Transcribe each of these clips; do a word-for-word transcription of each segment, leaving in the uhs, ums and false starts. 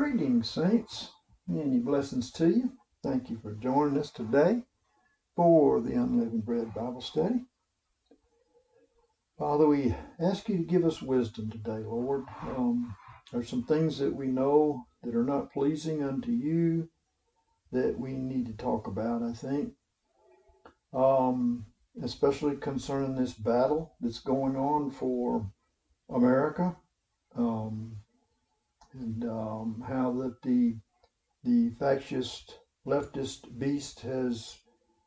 Greetings, saints. Many blessings to you. Thank you for joining us today for the Unleavened Bread Bible Study. Father, we ask you to give us wisdom today, Lord. Um, there's some things that we know that are not pleasing unto you that we need to talk about, I think, um, especially concerning this battle that's going on for America, um, and um, how that the the fascist leftist beast has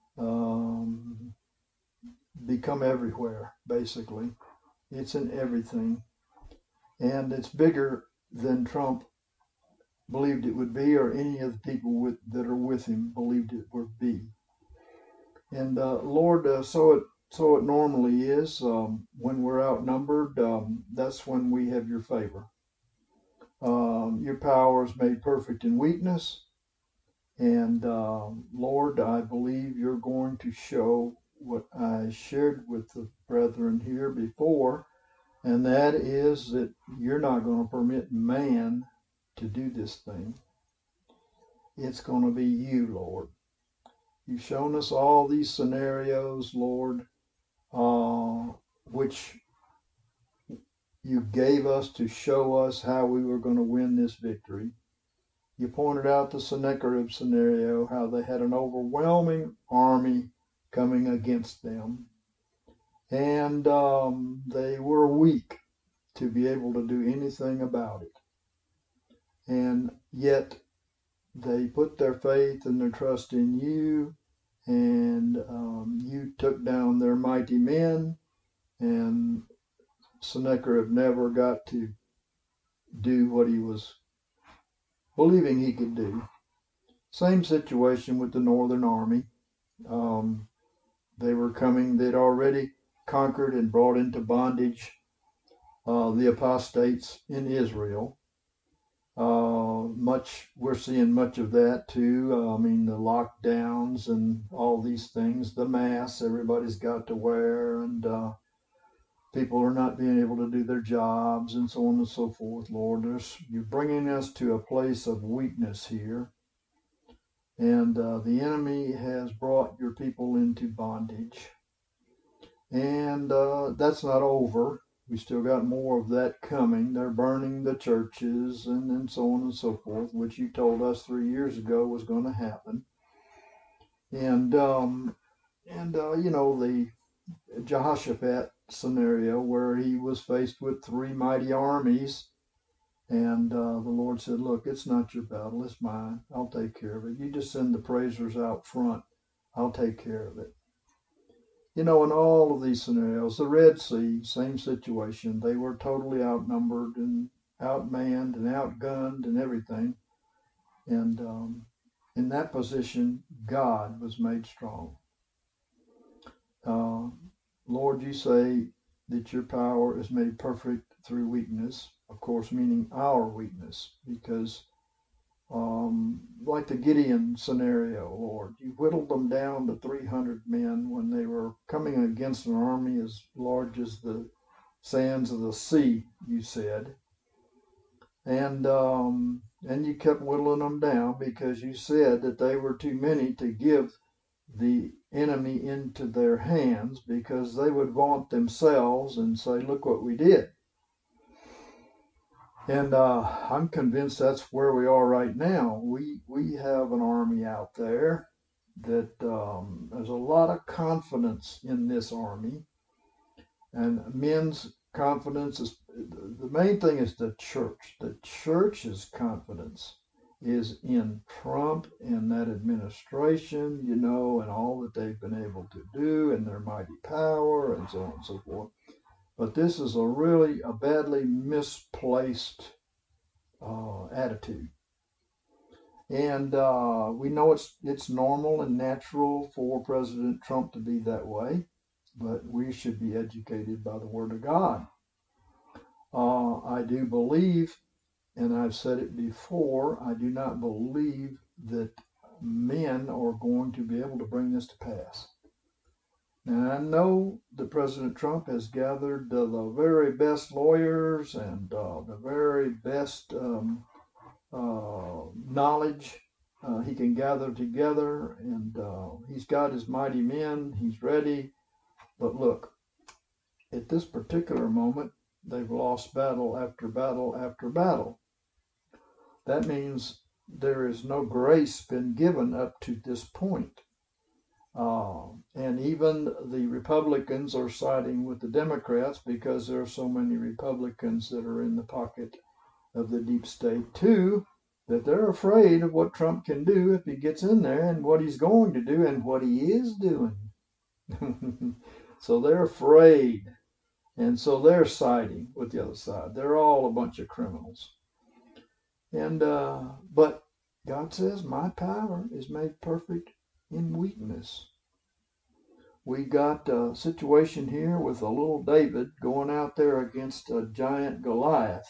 um, become everywhere, basically. It's in everything. And it's bigger than Trump believed it would be, or any of the people with, that are with him believed it would be. And uh, Lord, uh, so it so it normally is. Um, when we're outnumbered, um, that's when we have your favor. Um, your power is made perfect in weakness. And uh, Lord, I believe you're going to show what I shared with the brethren here before, and that is that you're not going to permit man to do this thing. It's going to be you, Lord. You've shown us all these scenarios, Lord, uh, which you gave us to show us how we were going to win this victory. You pointed out the Sennacherib scenario, how they had an overwhelming army coming against them. And um, they were weak to be able to do anything about it. And yet they put their faith and their trust in you, and um, you took down their mighty men, and Sennacherib never got to do what he was believing he could do. Same situation with the Northern Army. Um, they were coming, they'd already conquered and brought into bondage uh, the apostates in Israel. Uh, much we're seeing much of that too. Uh, I mean, the lockdowns and all these things, the masks everybody's got to wear, and uh, people are not being able to do their jobs, and so on and so forth. Lord, there's, you're bringing us to a place of weakness here. And uh, the enemy has brought your people into bondage. And uh, that's not over. We still got more of that coming. They're burning the churches and, and so on and so forth, which you told us three years ago was going to happen. And, um, and uh, you know, the Jehoshaphat scenario where he was faced with three mighty armies. And uh, the Lord said, look, it's not your battle, it's mine. I'll take care of it. You just send the praisers out front. I'll take care of it. You know, in all of these scenarios, the Red Sea, same situation. They were totally outnumbered and outmanned and outgunned and everything. And um, in that position, God was made strong. Uh, Lord, you say that your power is made perfect through weakness, of course, meaning our weakness, because um, like the Gideon scenario, Lord, you whittled them down to three hundred men when they were coming against an army as large as the sands of the sea, you said. And um, and you kept whittling them down because you said that they were too many to give the enemy into their hands, because they would vaunt themselves and say, look what we did. And uh, I'm convinced that's where we are right now. We we have an army out there that um, there's a lot of confidence in this army, and men's confidence is the main thing. Is the church. The church's confidence is in Trump and that administration, you know, and all that they've been able to do and their mighty power and so on and so forth. But this is a really a badly misplaced uh, attitude. And uh, we know it's it's normal and natural for President Trump to be that way, but we should be educated by the Word of God. Uh, I do believe, and I've said it before, I do not believe that men are going to be able to bring this to pass. And I know that President Trump has gathered uh, the very best lawyers and uh, the very best um, uh, knowledge. Uh, he can gather together, and uh, he's got his mighty men. He's ready. But look, at this particular moment, they've lost battle after battle after battle. That means there is no grace been given up to this point. Uh, and even the Republicans are siding with the Democrats because there are so many Republicans that are in the pocket of the deep state too, that they're afraid of what Trump can do if he gets in there and what he's going to do and what he is doing. So they're afraid. And so they're siding with the other side. They're all a bunch of criminals. And uh, but God says, my power is made perfect in weakness. We got a situation here with a little David going out there against a giant Goliath.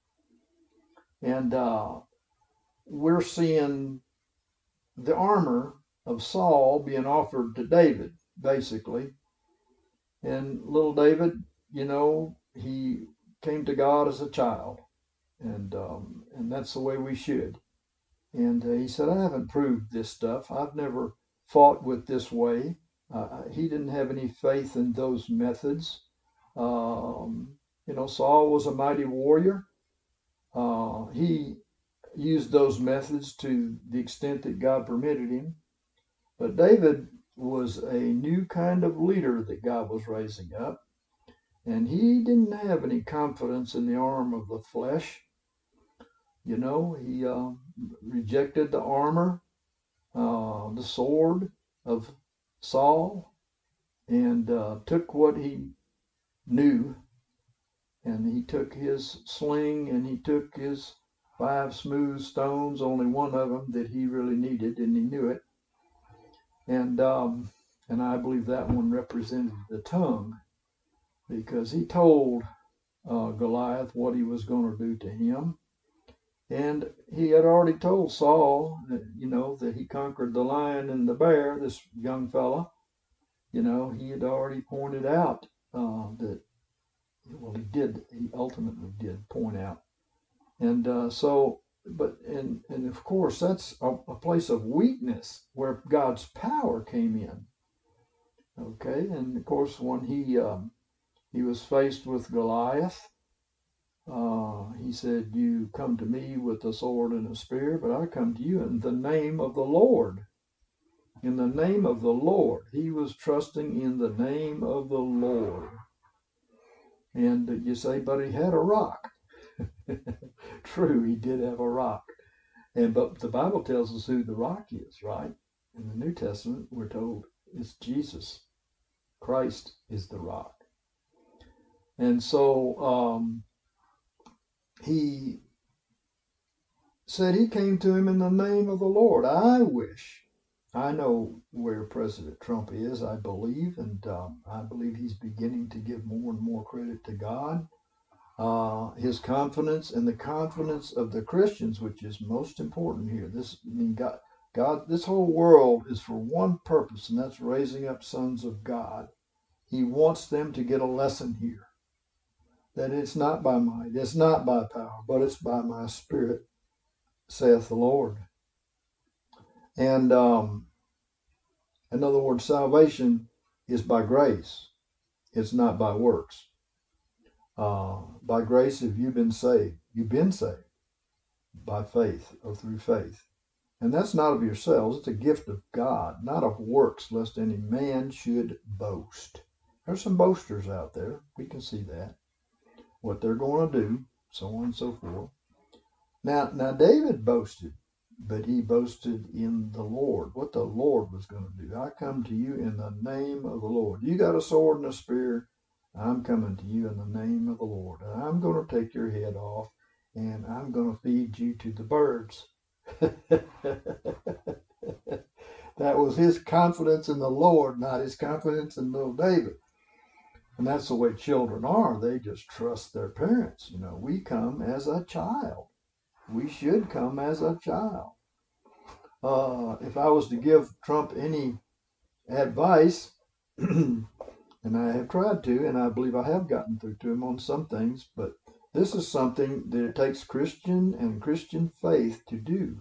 And uh, we're seeing the armor of Saul being offered to David, basically. And little David, you know, he came to God as a child. And um, and that's the way we should. And uh, he said, I haven't proved this stuff. I've never fought with this way. Uh, he didn't have any faith in those methods. Um, you know, Saul was a mighty warrior. Uh, he used those methods to the extent that God permitted him. But David was a new kind of leader that God was raising up. And he didn't have any confidence in the arm of the flesh. You know, he uh, rejected the armor, uh, the sword of Saul, and uh, took what he knew. And he took his sling and he took his five smooth stones, only one of them that he really needed, and he knew it. And um, and I believe that one represented the tongue, because he told uh, Goliath what he was going to do to him. And he had already told Saul, that, you know, that he conquered the lion and the bear, this young fella. You know, he had already pointed out uh, that, well, he did, he ultimately did point out. And uh, so, but, and, and of course, that's a, a place of weakness where God's power came in. Okay, and of course, when he um, he was faced with Goliath, uh, he said, you come to me with a sword and a spear, but I come to you in the name of the Lord. In the name of the Lord. He was trusting in the name of the Lord. And you say, but he had a rock. True, he did have a rock. And but the Bible tells us who the rock is, right? In the New Testament, we're told it's Jesus. Christ is the rock. And so um, he said he came to him in the name of the Lord. I wish, I know where President Trump is, I believe, and um, I believe he's beginning to give more and more credit to God. Uh, his confidence and the confidence of the Christians, which is most important here. This, I mean, God, God, this whole world is for one purpose, and that's raising up sons of God. He wants them to get a lesson here, that it's not by might, it's not by power, but it's by my Spirit, saith the Lord. And um, in other words, salvation is by grace. It's not by works. Uh, by grace have you been saved. You've been saved by faith or through faith. And that's not of yourselves. It's a gift of God, not of works, lest any man should boast. There's some boasters out there. We can see that. What they're going to do, so on and so forth. Now, now David boasted, but he boasted in the Lord, what the Lord was going to do. I come to you in the name of the Lord. You got a sword and a spear. I'm coming to you in the name of the Lord. And I'm going to take your head off, and I'm going to feed you to the birds. That was his confidence in the Lord, not his confidence in little David. And that's the way children are. They just trust their parents. You know, we come as a child. We should come as a child. Uh, if I was to give Trump any advice, and I have tried to, and I believe I have gotten through to him on some things, but This is something that it takes Christian and Christian faith to do.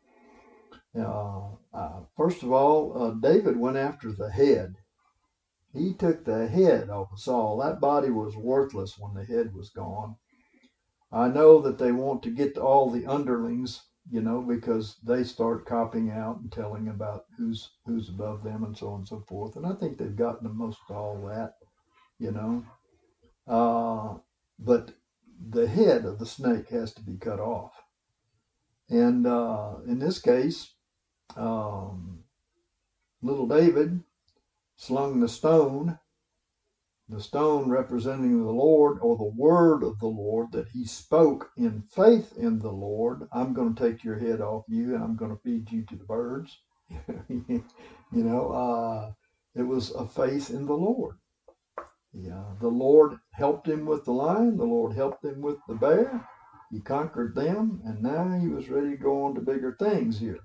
Uh, uh, first of all, uh, David went after the head. He took the head off of Saul. That body was worthless when the head was gone. I know that they want to get to all the underlings, you know, because they start copying out and telling about who's who's above them and so on and so forth. And I think they've gotten to most of all that, you know. Uh, but the head of the snake has to be cut off. And uh, in this case, um, little David slung the stone, the stone representing the Lord, or the word of the Lord that he spoke in faith in the Lord. I'm going to take your head off you and I'm going to feed you to the birds. you know, uh, it was a faith in the Lord. Yeah, the Lord helped him with the lion. The Lord helped him with the bear. He conquered them, and now he was ready to go on to bigger things here.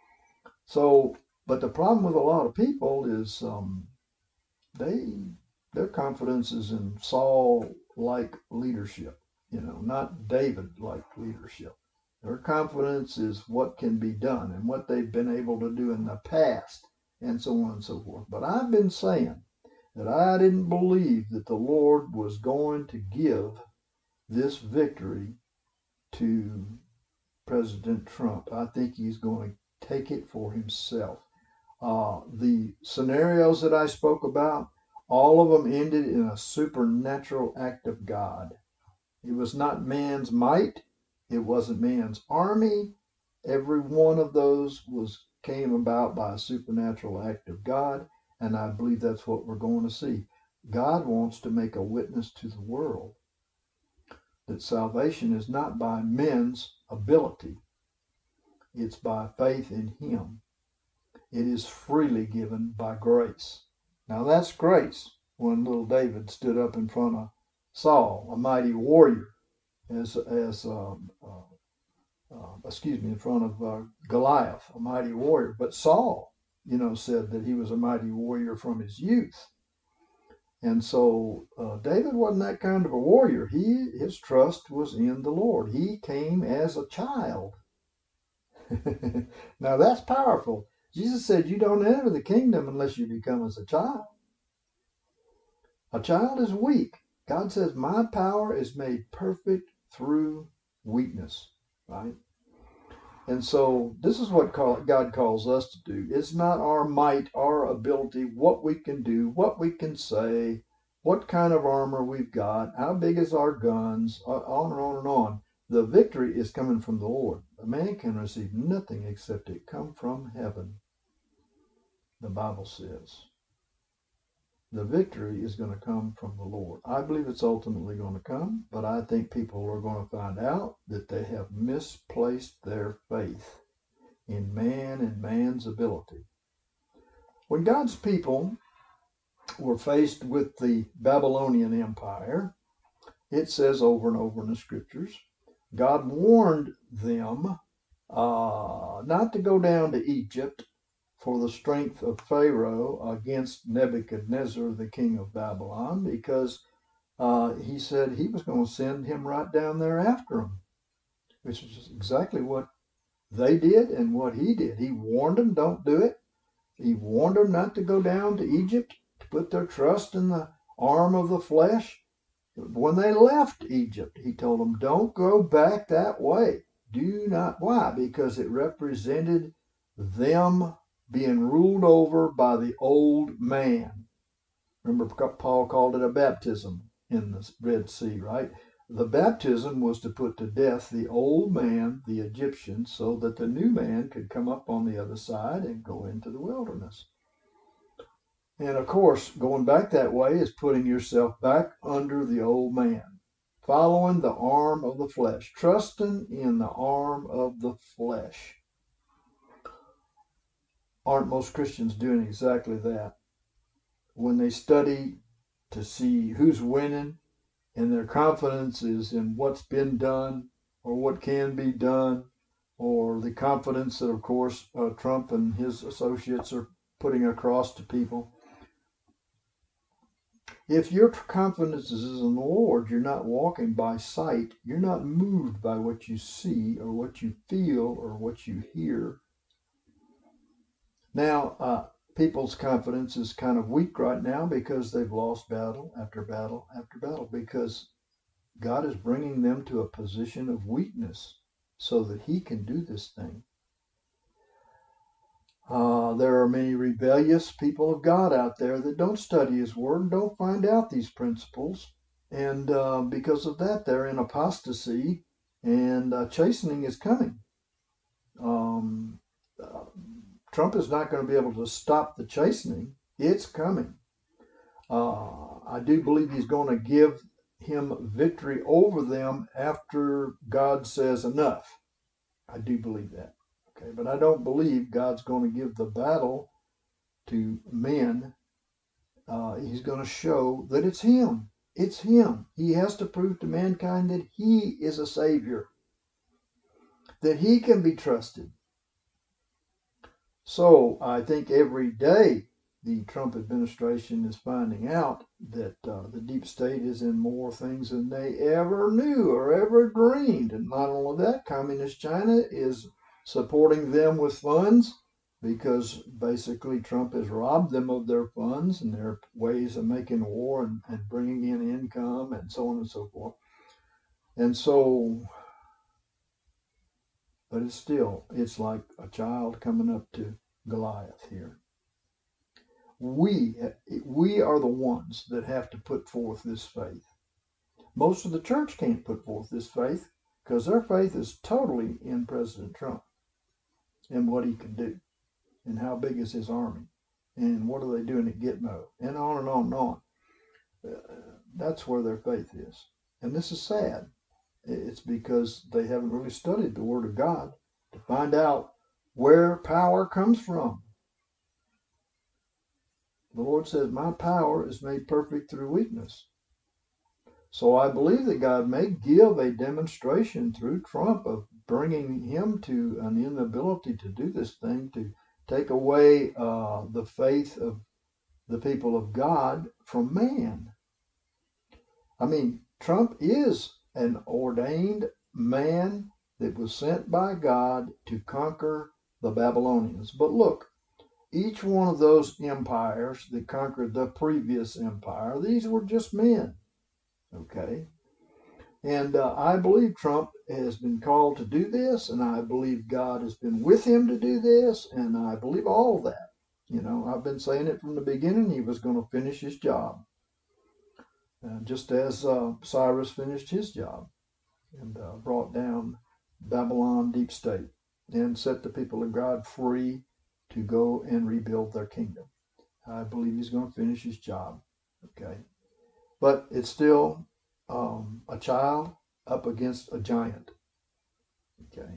So, but the problem with a lot of people is um, they their confidence is in Saul-like leadership, you know, not David-like leadership. Their confidence is what can be done and what they've been able to do in the past, and so on and so forth. But I've been saying that I didn't believe that the Lord was going to give this victory to President Trump. I think he's going to take it for himself. Uh, the scenarios that I spoke about, all of them ended in a supernatural act of God. It was not man's might. It wasn't man's army. Every one of those was came about by a supernatural act of God, and I believe that's what we're going to see. God wants to make a witness to the world that salvation is not by men's ability. It's by faith in him. It is freely given by grace. Now that's grace. When little David stood up in front of Saul, a mighty warrior, as as uh, uh, uh, excuse me, in front of uh, Goliath, a mighty warrior. But Saul, you know, said that he was a mighty warrior from his youth. And so uh, David wasn't that kind of a warrior. He his trust was in the Lord. He came as a child. Now that's powerful. Jesus said you don't enter the kingdom unless you become as a child. A child is weak. God says my power is made perfect through weakness, right? And so this is what God calls us to do. It's not our might, our ability, what we can do, what we can say, what kind of armor we've got, how big is our guns, on and on and on. The victory is coming from the Lord. A man can receive nothing except it come from heaven, the Bible says. The victory is going to come from the Lord. I believe it's ultimately going to come, but I think people are going to find out that they have misplaced their faith in man and man's ability. When God's people were faced with the Babylonian Empire, it says over and over in the scriptures, God warned them uh, not to go down to Egypt for the strength of Pharaoh against Nebuchadnezzar, the king of Babylon, because uh, he said he was going to send him right down there after him, which is exactly what they did and what he did. He warned them, don't do it. He warned them not to go down to Egypt, to put their trust in the arm of the flesh. When they left Egypt, he told them, don't go back that way. Do not. Why? Because it represented them being ruled over by the old man. Remember, Paul called it a baptism in the Red Sea, right? The baptism was to put to death the old man, the Egyptian, so that the new man could come up on the other side and go into the wilderness. And of course, going back that way is putting yourself back under the old man, following the arm of the flesh, trusting in the arm of the flesh. Aren't most Christians doing exactly that? When they study to see who's winning and their confidence is in what's been done or what can be done, or the confidence that, of course, uh, Trump and his associates are putting across to people. If your confidence is in the Lord, you're not walking by sight. You're not moved by what you see or what you feel or what you hear. Now, uh, people's confidence is kind of weak right now because they've lost battle after battle after battle, because God is bringing them to a position of weakness so that He can do this thing. Uh, there are many rebellious people of God out there that don't study His Word and don't find out these principles. And uh, because of that, they're in apostasy, and uh, chastening is coming. Um, uh, Trump is not going to be able to stop the chastening. It's coming. Uh, I do believe he's going to give him victory over them after God says enough. I do believe that. Okay, but I don't believe God's going to give the battle to men. Uh, he's going to show that it's him. It's him. He has to prove to mankind that he is a savior, that he can be trusted. So I think every day the Trump administration is finding out that uh, the deep state is in more things than they ever knew or ever dreamed. And not only that, Communist China is supporting them with funds, because basically Trump has robbed them of their funds and their ways of making war and, and bringing in income and so on and so forth. And so, but it's still, it's like a child coming up to Goliath here. We, we are the ones that have to put forth this faith. Most of the church can't put forth this faith because their faith is totally in President Trump and what he can do and how big is his army and what are they doing at Gitmo and on and on and on. Uh, that's where their faith is. And this is sad. It's because they haven't really studied the Word of God to find out where power comes from. The Lord says, my power is made perfect through weakness. So I believe that God may give a demonstration through Trump of bringing him to an inability to do this thing, to take away uh, the faith of the people of God from man. I mean, Trump is an ordained man that was sent by God to conquer the Babylonians. But look, each one of those empires that conquered the previous empire, these were just men. Okay? And uh, I believe Trump has been called to do this, and I believe God has been with him to do this, and I believe all of that. You know, I've been saying it from the beginning. He was going to finish his job, uh, just as uh, Cyrus finished his job and uh, brought down Babylon deep state and set the people of God free to go and rebuild their kingdom. I believe he's going to finish his job. Okay. But it's still um, a child up against a giant. Okay.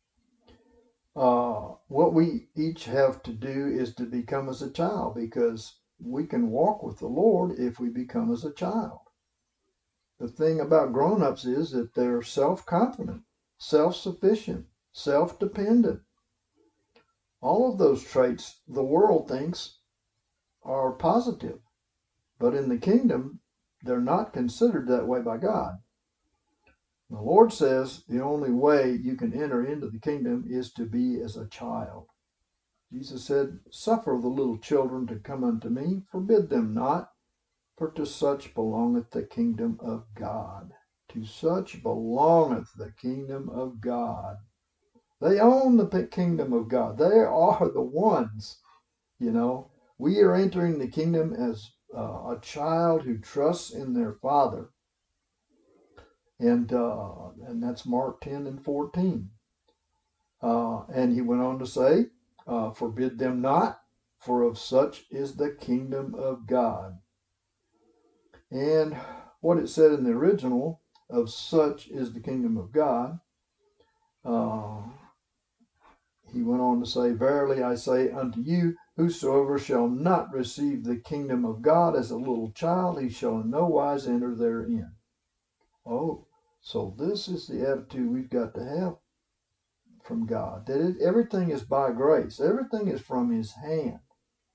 Uh, what we each have to do is to become as a child, because we can walk with the Lord if we become as a child. The thing about grown-ups is that they're self-confident, self-sufficient, self-dependent. All of those traits the world thinks are positive, but in the kingdom, they're not considered that way by God. The Lord says the only way you can enter into the kingdom is to be as a child. Jesus said, suffer the little children to come unto me, forbid them not, for to such belongeth the kingdom of God. To such belongeth the kingdom of God. They own the kingdom of God. They are the ones, you know. We are entering the kingdom as uh, a child who trusts in their father. And uh, and that's Mark ten and fourteen. Uh, and he went on to say, uh, forbid them not, for of such is the kingdom of God. And what it said in the original, of such is the kingdom of God, uh, he went on to say, verily I say unto you, whosoever shall not receive the kingdom of God as a little child, he shall in no wise enter therein. Oh, so this is the attitude we've got to have from God, that it, everything is by grace. Everything is from his hand.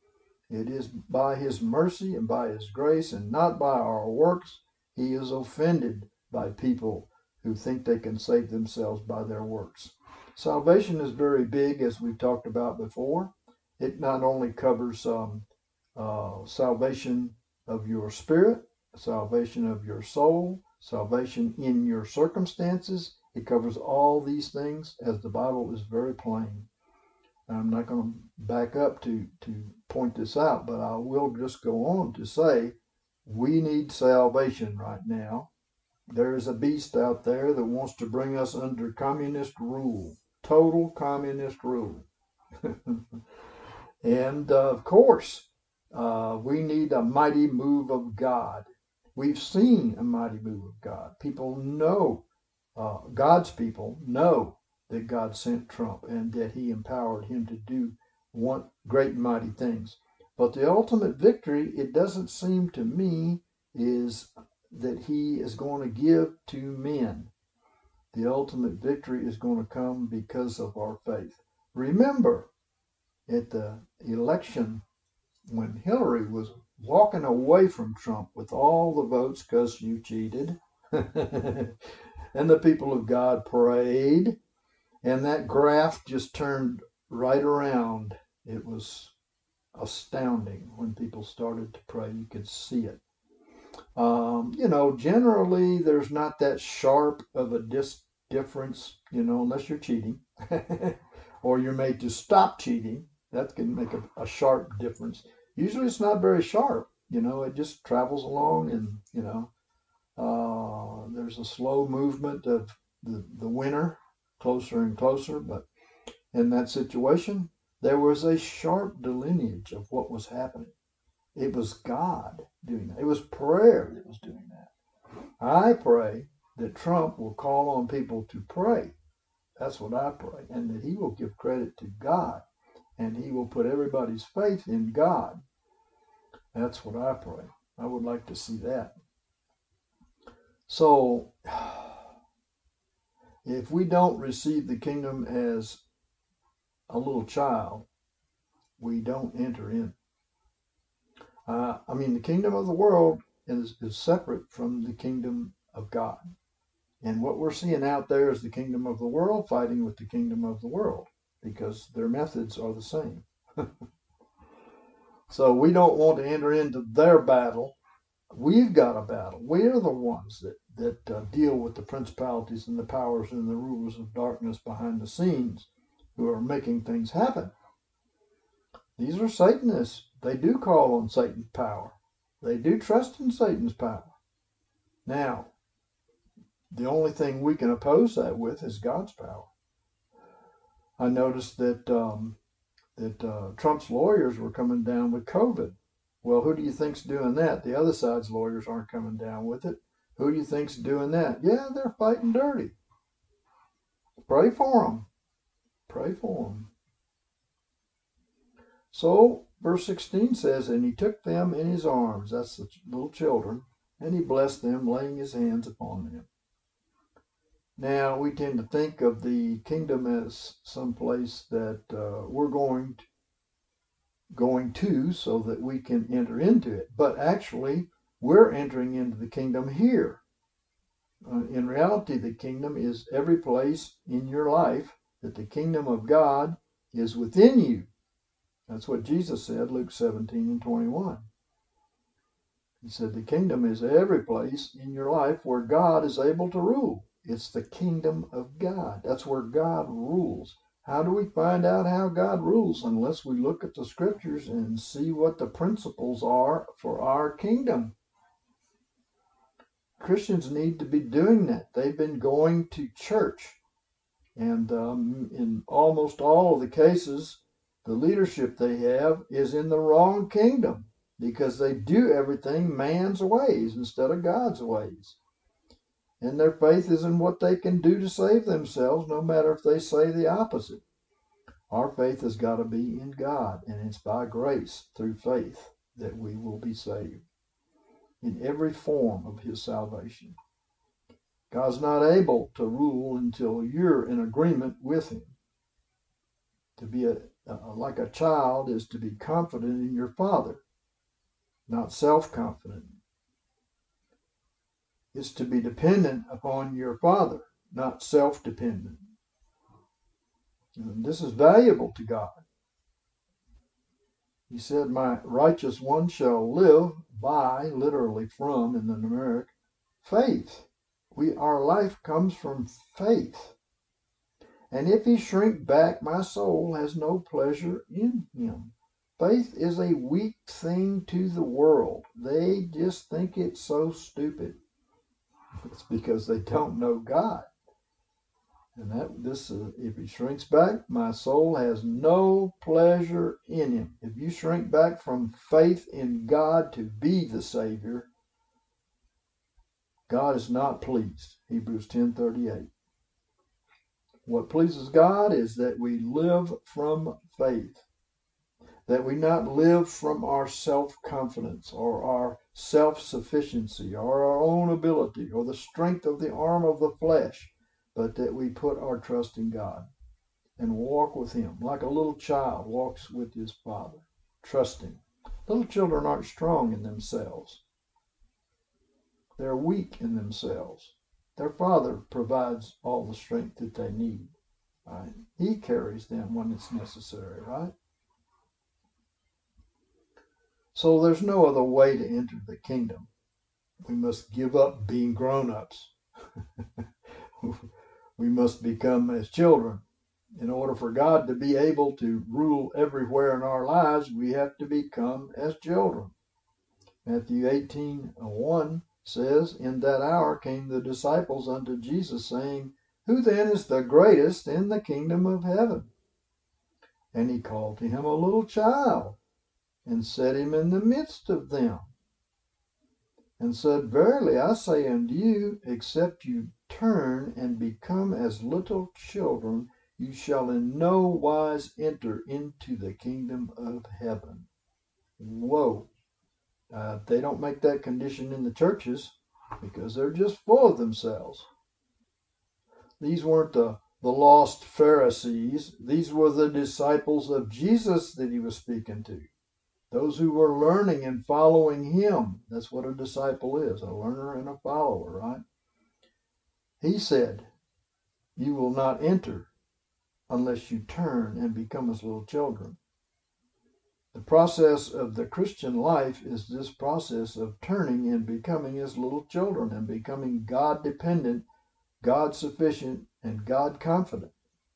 It is by his mercy and by his grace and not by our works. He is offended by people who think they can save themselves by their works. Salvation is very big, as we've talked about before. It not only covers um, uh, salvation of your spirit, salvation of your soul, salvation in your circumstances. It covers all these things, as the Bible is very plain. I'm not going to back up to, to point this out, but I will just go on to say we need salvation right now. There is a beast out there that wants to bring us under communist rule, total communist rule. And uh, of course, uh, we need a mighty move of God. We've seen a mighty move of God. People know, uh, God's people know that God sent Trump and that he empowered him to do one great and mighty things. But the ultimate victory, it doesn't seem to me, is that he is going to give to men. The ultimate victory is going to come because of our faith. Remember, at the election, when Hillary was walking away from Trump with all the votes because you cheated, and the people of God prayed, and that graph just turned right around. It was astounding when people started to pray. You could see it. Um, you know, generally there's not that sharp of a dis- difference, you know, unless you're cheating or you're made to stop cheating. That can make a, a sharp difference. Usually it's not very sharp, you know, it just travels along and, you know, uh, there's a slow movement of the, the winner closer and closer. But in that situation, there was a sharp delineage of what was happening. It was God doing that. It was prayer that was doing that. I pray that Trump will call on people to pray. That's what I pray. And that he will give credit to God. And he will put everybody's faith in God. That's what I pray. I would like to see that. So, if we don't receive the kingdom as a little child, we don't enter in. Uh, I mean, the kingdom of the world is, is separate from the kingdom of God. And what we're seeing out there is the kingdom of the world fighting with the kingdom of the world because their methods are the same. So we don't want to enter into their battle. We've got a battle. We're the ones that, that uh, deal with the principalities and the powers and the rulers of darkness behind the scenes who are making things happen. These are Satanists. They do call on Satan's power. They do trust in Satan's power. Now, the only thing we can oppose that with is God's power. I noticed that um, that uh, Trump's lawyers were coming down with COVID. Well, who do you think's doing that? The other side's lawyers aren't coming down with it. Who do you think's doing that? Yeah, they're fighting dirty. Pray for them. Pray for them. So, verse sixteen says, and he took them in his arms, that's the little children, and he blessed them, laying his hands upon them. Now, we tend to think of the kingdom as some place that uh, we're going to, going to so that we can enter into it. But actually, we're entering into the kingdom here. Uh, in reality, the kingdom is every place in your life that the kingdom of God is within you. That's what Jesus said, Luke seventeen and twenty-one. He said the kingdom is every place in your life where God is able to rule. It's the kingdom of God. That's where God rules. How do we find out how God rules unless we look at the scriptures and see what the principles are for our kingdom? Christians need to be doing that. They've been going to church. And um, in almost all of the cases, the leadership they have is in the wrong kingdom because they do everything man's ways instead of God's ways. And their faith is in what they can do to save themselves, no matter if they say the opposite. Our faith has got to be in God, and it's by grace through faith that we will be saved in every form of his salvation. God's not able to rule until you're in agreement with him. To be a, uh, like a child is to be confident in your father, not self-confident. It's to be dependent upon your father, not self-dependent. And this is valuable to God. He said, my righteous one shall live by, literally from in the numeric, faith. We, our life comes from faith. And if he shrink back, my soul has no pleasure in him. Faith is a weak thing to the world. They just think it's so stupid. It's because they don't know God. And that this, uh, if he shrinks back, my soul has no pleasure in him. If you shrink back from faith in God to be the Savior, God is not pleased. Hebrews ten thirty-eight. What pleases God is that we live from faith, that we not live from our self-confidence or our self-sufficiency or our own ability or the strength of the arm of the flesh, but that we put our trust in God and walk with him like a little child walks with his father, trusting. Little children aren't strong in themselves. They're weak in themselves. Their father provides all the strength that they need. Right? He carries them when it's necessary, right? So there's no other way to enter the kingdom. We must give up being grown-ups. We must become as children. In order for God to be able to rule everywhere in our lives, we have to become as children. Matthew eighteen one says, in that hour came the disciples unto Jesus, saying, who then is the greatest in the kingdom of heaven? And he called to him a little child, and set him in the midst of them, and said, verily I say unto you, except you turn and become as little children, you shall in no wise enter into the kingdom of heaven. Whoa. Uh, they don't make that condition in the churches because they're just full of themselves. These weren't the, the lost Pharisees. These were the disciples of Jesus that he was speaking to. Those who were learning and following him. That's what a disciple is, a learner and a follower, right? He said, you will not enter unless you turn and become as little children. The process of the Christian life is this process of turning and becoming as little children and becoming God-dependent, God-sufficient, and God-confident.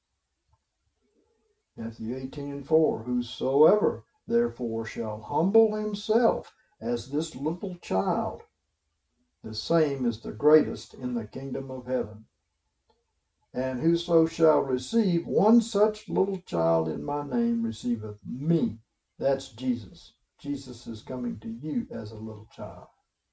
Matthew eighteen and four, whosoever therefore shall humble himself as this little child, the same is the greatest in the kingdom of heaven. And whoso shall receive one such little child in my name receiveth me. That's Jesus. Jesus is coming to you as a little child.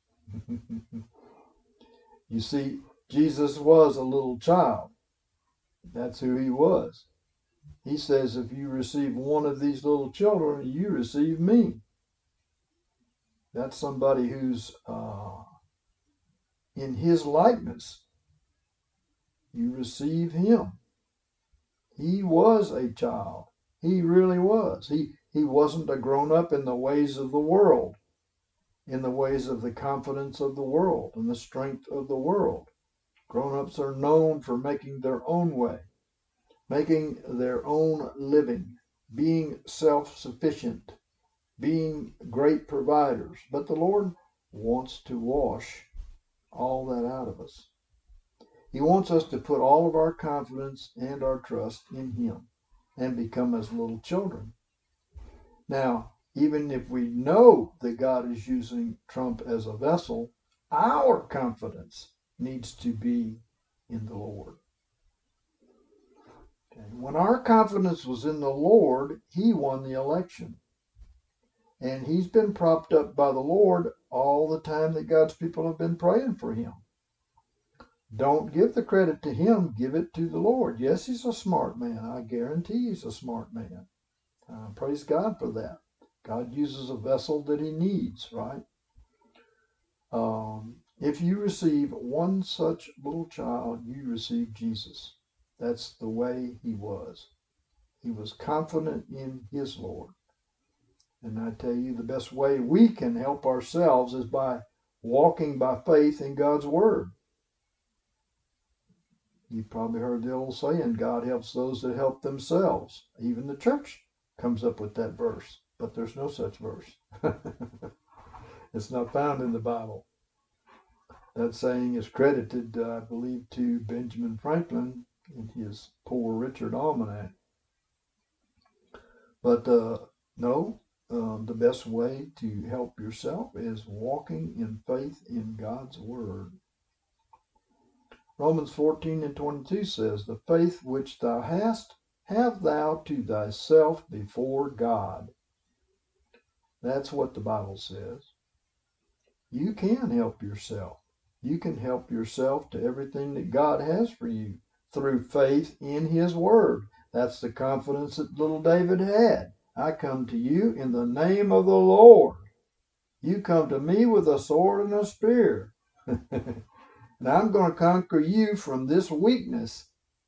You see, Jesus was a little child. That's who he was. He says, if you receive one of these little children, you receive me. That's somebody who's uh, in his likeness. You receive him. He was a child. He really was. He, he wasn't a grown-up in the ways of the world, in the ways of the confidence of the world and the strength of the world. Grown-ups are known for making their own way, making their own living, being self-sufficient, being great providers. But the Lord wants to wash all that out of us. He wants us to put all of our confidence and our trust in him and become as little children. Now, even if we know that God is using Trump as a vessel, our confidence needs to be in the Lord. Okay. When our confidence was in the Lord, he won the election. And he's been propped up by the Lord all the time that God's people have been praying for him. Don't give the credit to him. Give it to the Lord. Yes, he's a smart man. I guarantee he's a smart man. Uh, praise God for that. God uses a vessel that he needs, right? Um, if you receive one such little child, you receive Jesus. That's the way he was. He was confident in his Lord. And I tell you, the best way we can help ourselves is by walking by faith in God's Word. You've probably heard the old saying, God helps those that help themselves. Even the church comes up with that verse, but there's no such verse. It's not found in the Bible. That saying is credited, uh, I believe, to Benjamin Franklin in his Poor Richard Almanac. But uh, no, uh, the best way to help yourself is walking in faith in God's Word. Romans fourteen and twenty-two says, the faith which thou hast, have thou to thyself before God. That's what the Bible says. You can help yourself. You can help yourself to everything that God has for you through faith in His Word. That's the confidence that little David had. I come to you in the name of the Lord. You come to me with a sword and a spear. And I'm going to conquer you from this weakness.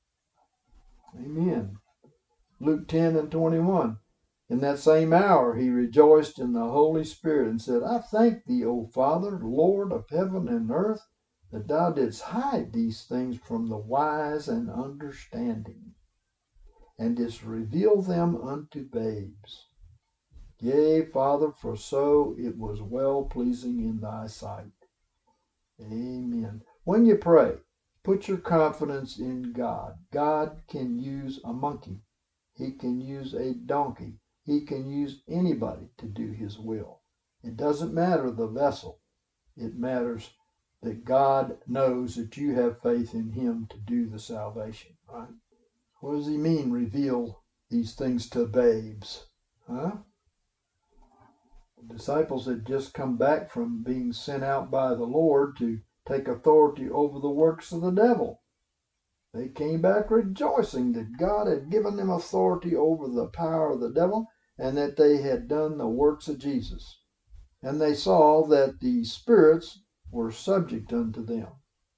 Amen. Luke ten and twenty-one. In that same hour he rejoiced in the Holy Spirit and said, I thank thee, O Father, Lord of heaven and earth, that thou didst hide these things from the wise and understanding, and didst reveal them unto babes. Yea, Father, for so it was well pleasing in thy sight. Amen. When you pray, put your confidence in God. God can use a monkey. He can use a donkey. He can use anybody to do His will. It doesn't matter the vessel. It matters that God knows that you have faith in Him to do the salvation, right? What does He mean, reveal these things to babes? Huh? The disciples had just come back from being sent out by the Lord to take authority over the works of the devil. They came back rejoicing that God had given them authority over the power of the devil and that they had done the works of Jesus. And they saw that the spirits were subject unto them.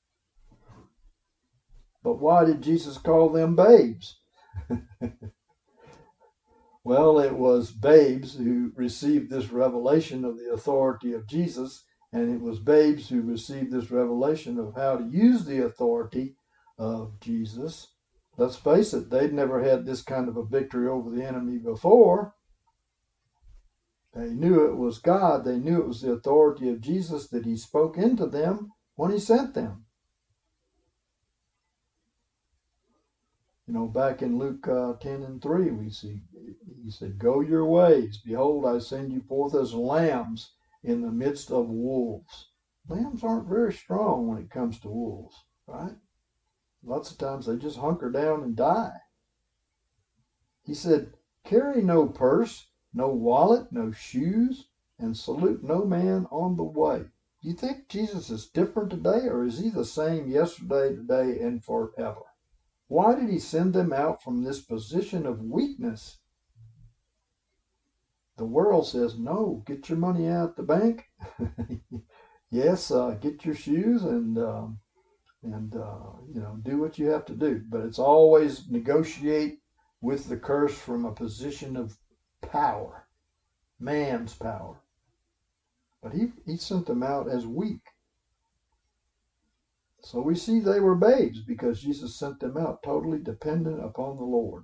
But why did Jesus call them babes? Well, it was babes who received this revelation of the authority of Jesus, and it was babes who received this revelation of how to use the authority of Jesus. Let's face it, they'd never had this kind of a victory over the enemy before. They knew it was God. They knew it was the authority of Jesus that He spoke into them when He sent them. You know, back in Luke uh, ten and three, we see, He said, go your ways. Behold, I send you forth as lambs in the midst of wolves. Lambs aren't very strong when it comes to wolves, right? Lots of times they just hunker down and die. He said, carry no purse, no wallet, no shoes, and salute no man on the way. Do you think Jesus is different today, or is He the same yesterday, today, and forever? Why did He send them out from this position of weakness? The world says, no, get your money out the bank. Yes, uh, get your shoes and, uh, and uh, you know, do what you have to do. But it's always negotiate with the curse from a position of power, man's power. But he, he sent them out as weak. So we see they were babes because Jesus sent them out totally dependent upon the Lord.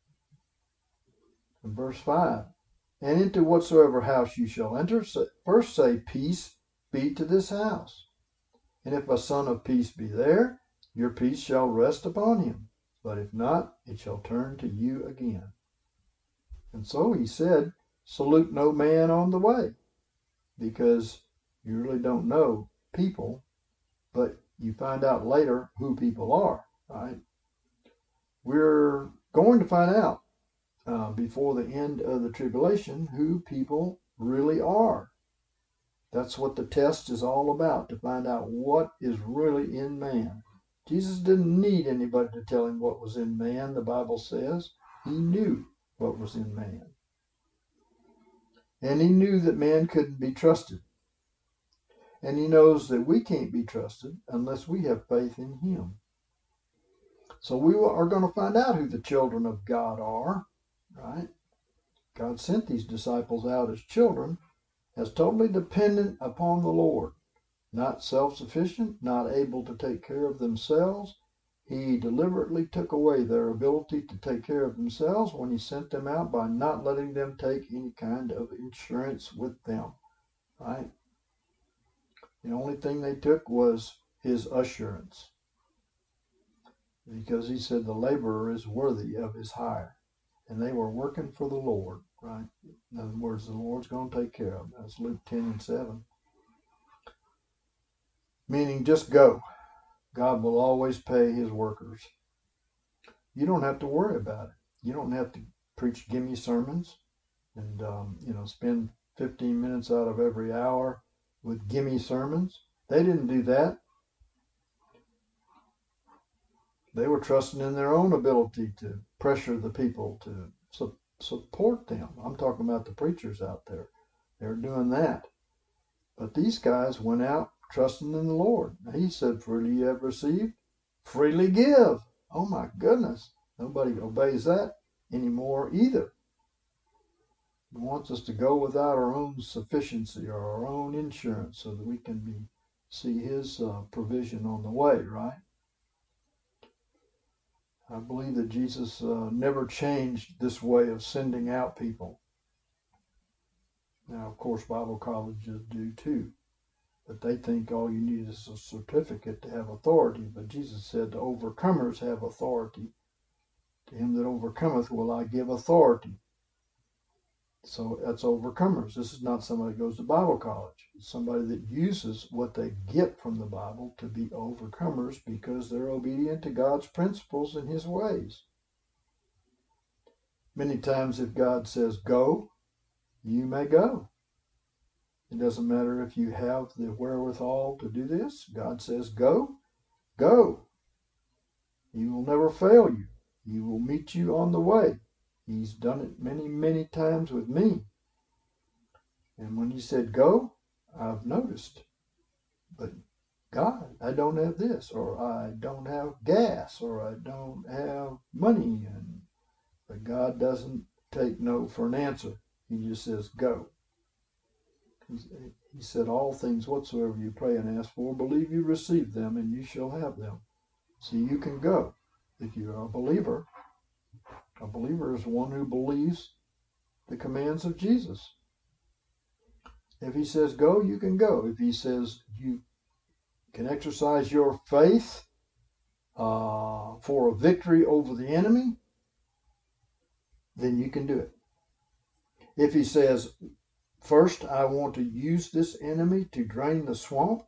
In verse five, and into whatsoever house you shall enter, first say, peace be to this house. And if a son of peace be there, your peace shall rest upon him. But if not, it shall turn to you again. And so He said, salute no man on the way, because you really don't know people, but you find out later who people are, right? We're going to find out uh, before the end of the tribulation who people really are. That's what the test is all about, to find out what is really in man. Jesus didn't need anybody to tell Him what was in man, the Bible says. He knew what was in man. And He knew that man couldn't be trusted. And He knows that we can't be trusted unless we have faith in Him. So we are going to find out who the children of God are. right? God sent these disciples out as children, as totally dependent upon the Lord, not self-sufficient, not able to take care of themselves. He deliberately took away their ability to take care of themselves when he sent them out by not letting them take any kind of insurance with them, right? The only thing they took was his assurance, because he said the laborer is worthy of his hire. And they were working for the Lord, right? In other words, the Lord's going to take care of them. That's Luke ten and seven. Meaning, just go. God will always pay his workers. You don't have to worry about it. You don't have to preach gimme sermons and, um, you know, spend fifteen minutes out of every hour with gimme sermons. They didn't do that. They were trusting in their own ability to pressure the people to su- support them. I'm talking about the preachers out there. They're doing that. But these guys went out trusting in the Lord. He said, freely you have received, freely give. Oh my goodness. Nobody obeys that anymore either. He wants us to go without our own sufficiency or our own insurance so that we can be see his uh, provision on the way, right? I believe that Jesus uh, never changed this way of sending out people. Now, of course, Bible colleges do too. But they think all you need is a certificate to have authority. But Jesus said the overcomers have authority. To him that overcometh will I give authority. So that's overcomers. This is not somebody who goes to Bible college. It's somebody that uses what they get from the Bible to be overcomers because they're obedient to God's principles and his ways. Many times if God says go, you may go. It doesn't matter if you have the wherewithal to do this. God says go, go. He will never fail you. He will meet you on the way. He's done it many, many times with me. And when he said go, I've noticed. But God, I don't have this, or I don't have gas, or I don't have money. And but God doesn't take no for an answer. He just says go. He said, all things whatsoever you pray and ask for, believe you receive them, and you shall have them. So you can go if you're a believer. A believer is one who believes the commands of Jesus. If he says go, you can go. If he says you can exercise your faith uh, for a victory over the enemy, then you can do it. If he says, first I want to use this enemy to drain the swamp,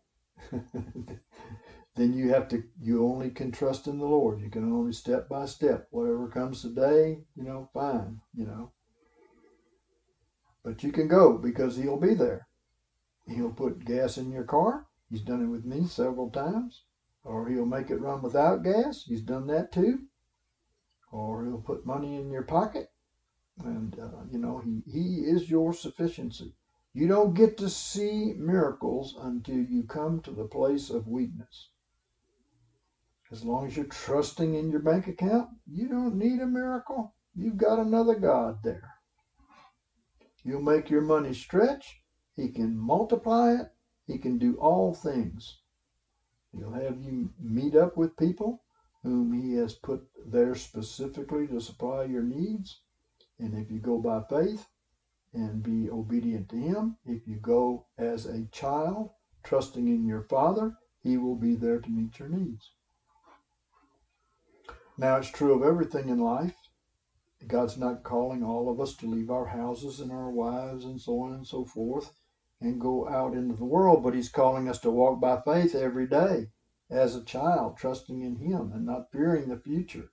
then you have to, you only can trust in the Lord. You can only step by step. Whatever comes today, you know, fine, you know. But you can go because he'll be there. He'll put gas in your car. He's done it with me several times. Or he'll make it run without gas. He's done that too. Or he'll put money in your pocket. And, uh, you know, he, he is your sufficiency. You don't get to see miracles until you come to the place of weakness. As long as you're trusting in your bank account, you don't need a miracle. You've got another God there. You'll make your money stretch. He can multiply it. He can do all things. He'll have you meet up with people whom he has put there specifically to supply your needs. And if you go by faith and be obedient to him, if you go as a child, trusting in your Father, he will be there to meet your needs. Now, it's true of everything in life. God's not calling all of us to leave our houses and our wives and so on and so forth and go out into the world, but he's calling us to walk by faith every day as a child, trusting in him and not fearing the future.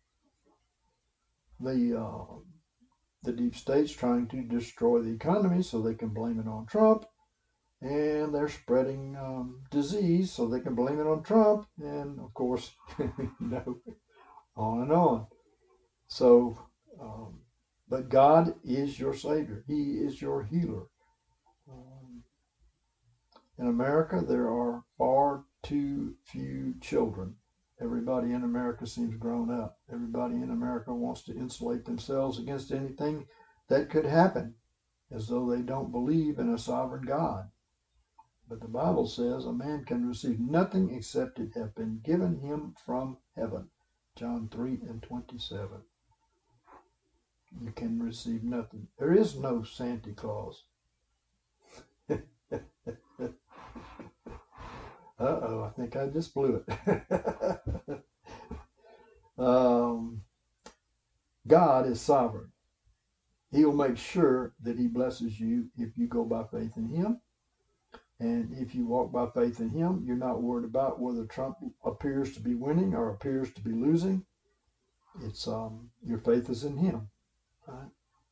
The uh, the deep state's trying to destroy the economy so they can blame it on Trump, and they're spreading um, disease so they can blame it on Trump, and of course, you know, on and on. So, um, but God is your Savior. He is your healer. Um, in America, there are far too few children Everybody in America seems grown up. Everybody in America wants to insulate themselves against anything that could happen, as though they don't believe in a sovereign God. But the Bible says a man can receive nothing except it have been given him from heaven. John three and twenty-seven. You can receive nothing. There is no Santa Claus. Uh-oh, I think I just blew it. um, God is sovereign. He'll make sure that he blesses you if you go by faith in him. And if you walk by faith in him, you're not worried about whether Trump appears to be winning or appears to be losing. It's um, your faith is in him, right?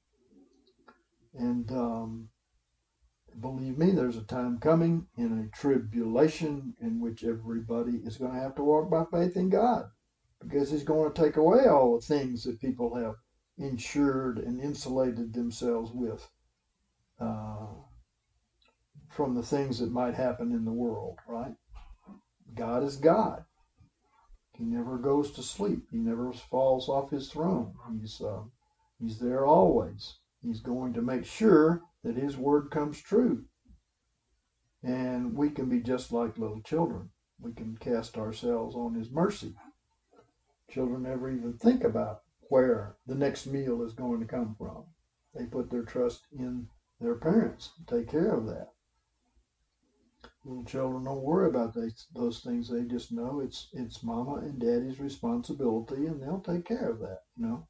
And um, believe me, there's a time coming in a tribulation in which everybody is going to have to walk by faith in God, because he's going to take away all the things that people have insured and insulated themselves with uh, from the things that might happen in the world, right? God is God. He never goes to sleep. He never falls off his throne. He's uh, he's there always. He's going to make sure that his word comes true. And we can be just like little children. We can cast ourselves on his mercy. Children never even think about where the next meal is going to come from. They put their trust in their parents to take care of that. Little children don't worry about those, those things. They just know it's it's mama and daddy's responsibility, and they'll take care of that, you know.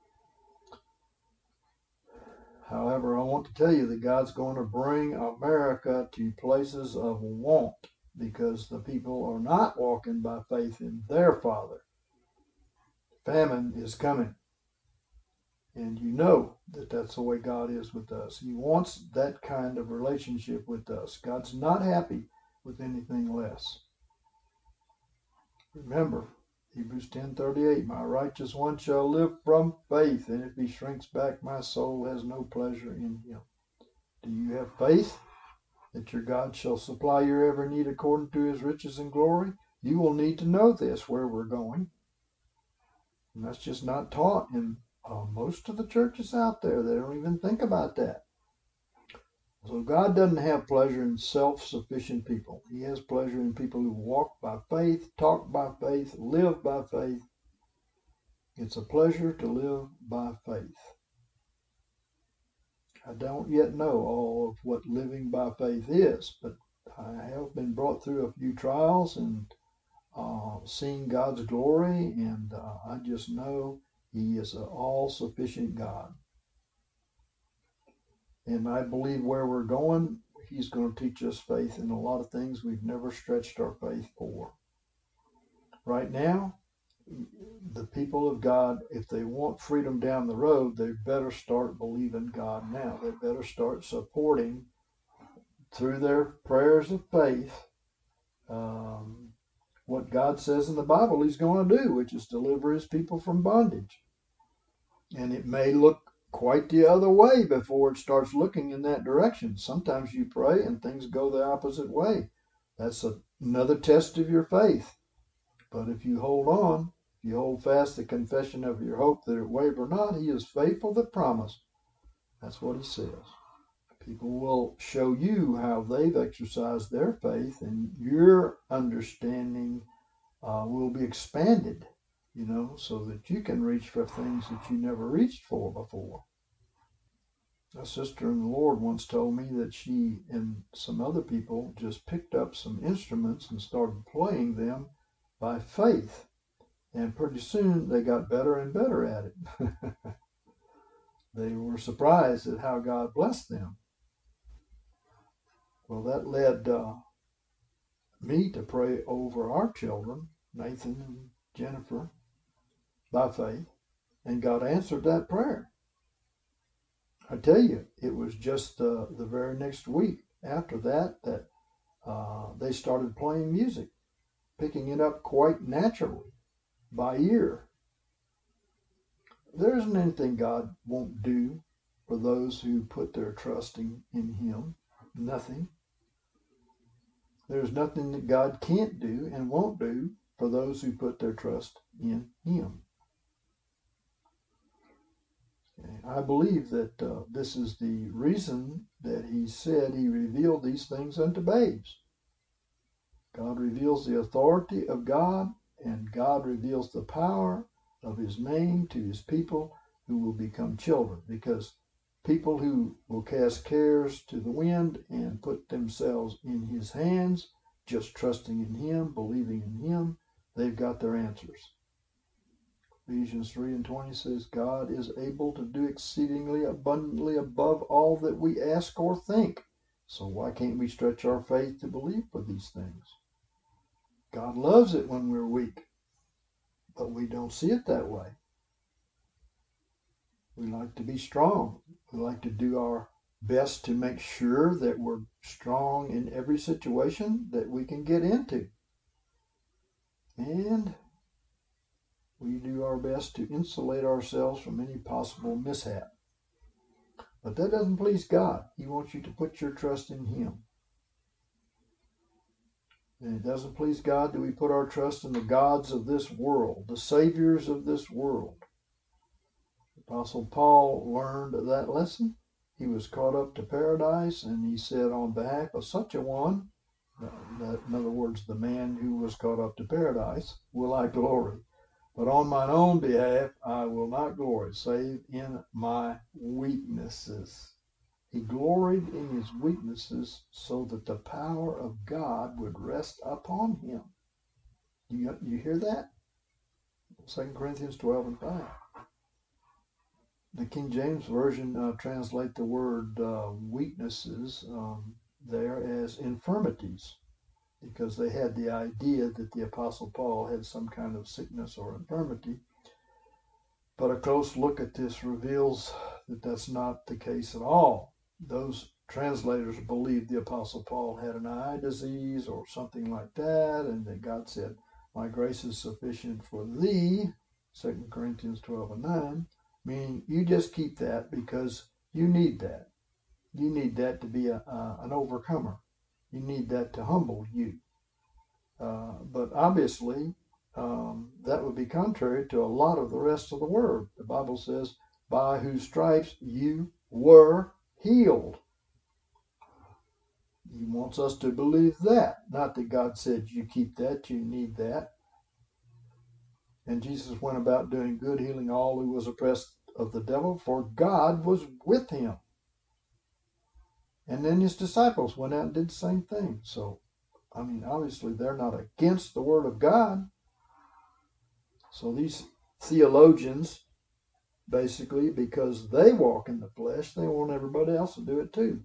However, I want to tell you that God's going to bring America to places of want because the people are not walking by faith in their Father. Famine is coming. And you know that that's the way God is with us. He wants that kind of relationship with us. God's not happy with anything less. Remember, Hebrews ten thirty-eight, my righteous one shall live from faith, and if he shrinks back, my soul has no pleasure in him. Do you have faith that your God shall supply your every need according to his riches and glory? You will need to know this, where we're going. And that's just not taught in uh, most of the churches out there. They don't even think about that. So God doesn't have pleasure in self-sufficient people. He has pleasure in people who walk by faith, talk by faith, live by faith. It's a pleasure to live by faith. I don't yet know all of what living by faith is, but I have been brought through a few trials and uh, seen God's glory, and uh, I just know he is an all-sufficient God. And I believe where we're going, he's going to teach us faith in a lot of things we've never stretched our faith for. Right now, the people of God, if they want freedom down the road, they better start believing God now. They better start supporting, through their prayers of faith, um, what God says in the Bible he's going to do, which is deliver his people from bondage. And it may look quite the other way before it starts looking in that direction. Sometimes you pray and things go the opposite way. That's a, another test of your faith. But if you hold on, if you hold fast the confession of your hope that it waver not, he is faithful that promised. That's what he says. People will show you how they've exercised their faith, and your understanding uh, will be expanded, you know, so that you can reach for things that you never reached for before. A sister in the Lord once told me that she and some other people just picked up some instruments and started playing them by faith. And pretty soon they got better and better at it. They were surprised at how God blessed them. Well, that led uh, me to pray over our children, Nathan and Jennifer, by faith. And God answered that prayer. I tell you, it was just uh, the very next week after that that uh, they started playing music, picking it up quite naturally by ear. There isn't anything God won't do for those who put their trusting in him. Nothing. There's nothing that God can't do and won't do for those who put their trust in him. I believe that uh, this is the reason that he said he revealed these things unto babes. God reveals the authority of God, and God reveals the power of his name to his people who will become children, because people who will cast cares to the wind and put themselves in his hands, just trusting in him, believing in him, they've got their answers. Ephesians three and twenty says, God is able to do exceedingly abundantly above all that we ask or think. So why can't we stretch our faith to believe for these things? God loves it when we're weak, but we don't see it that way. We like to be strong. We like to do our best to make sure that we're strong in every situation that we can get into. And we do our best to insulate ourselves from any possible mishap. But that doesn't please God. He wants you to put your trust in him. And it doesn't please God that we put our trust in the gods of this world, the saviors of this world. Apostle Paul learned that lesson. He was caught up to paradise, and he said, on behalf of such a one, that, in other words, the man who was caught up to paradise, will I glory. But on mine own behalf I will not glory, save in my weaknesses. He gloried in his weaknesses so that the power of God would rest upon him. You, you hear that? Second Corinthians twelve and five. The King James Version uh, translate the word uh, weaknesses um, there as infirmities, because they had the idea that the Apostle Paul had some kind of sickness or infirmity. But a close look at this reveals that that's not the case at all. Those translators believed the Apostle Paul had an eye disease or something like that, and that God said, my grace is sufficient for thee, Second Corinthians twelve and nine, meaning you just keep that because you need that. You need that to be a, uh, an overcomer. You need that to humble you. Uh, but obviously, um, that would be contrary to a lot of the rest of the word. The Bible says, by whose stripes you were healed. He wants us to believe that. Not that God said you keep that, you need that. And Jesus went about doing good, healing all who was oppressed of the devil, for God was with him. And then his disciples went out and did the same thing. So, I mean, obviously they're not against the word of God. So these theologians, basically, because they walk in the flesh, they want everybody else to do it too.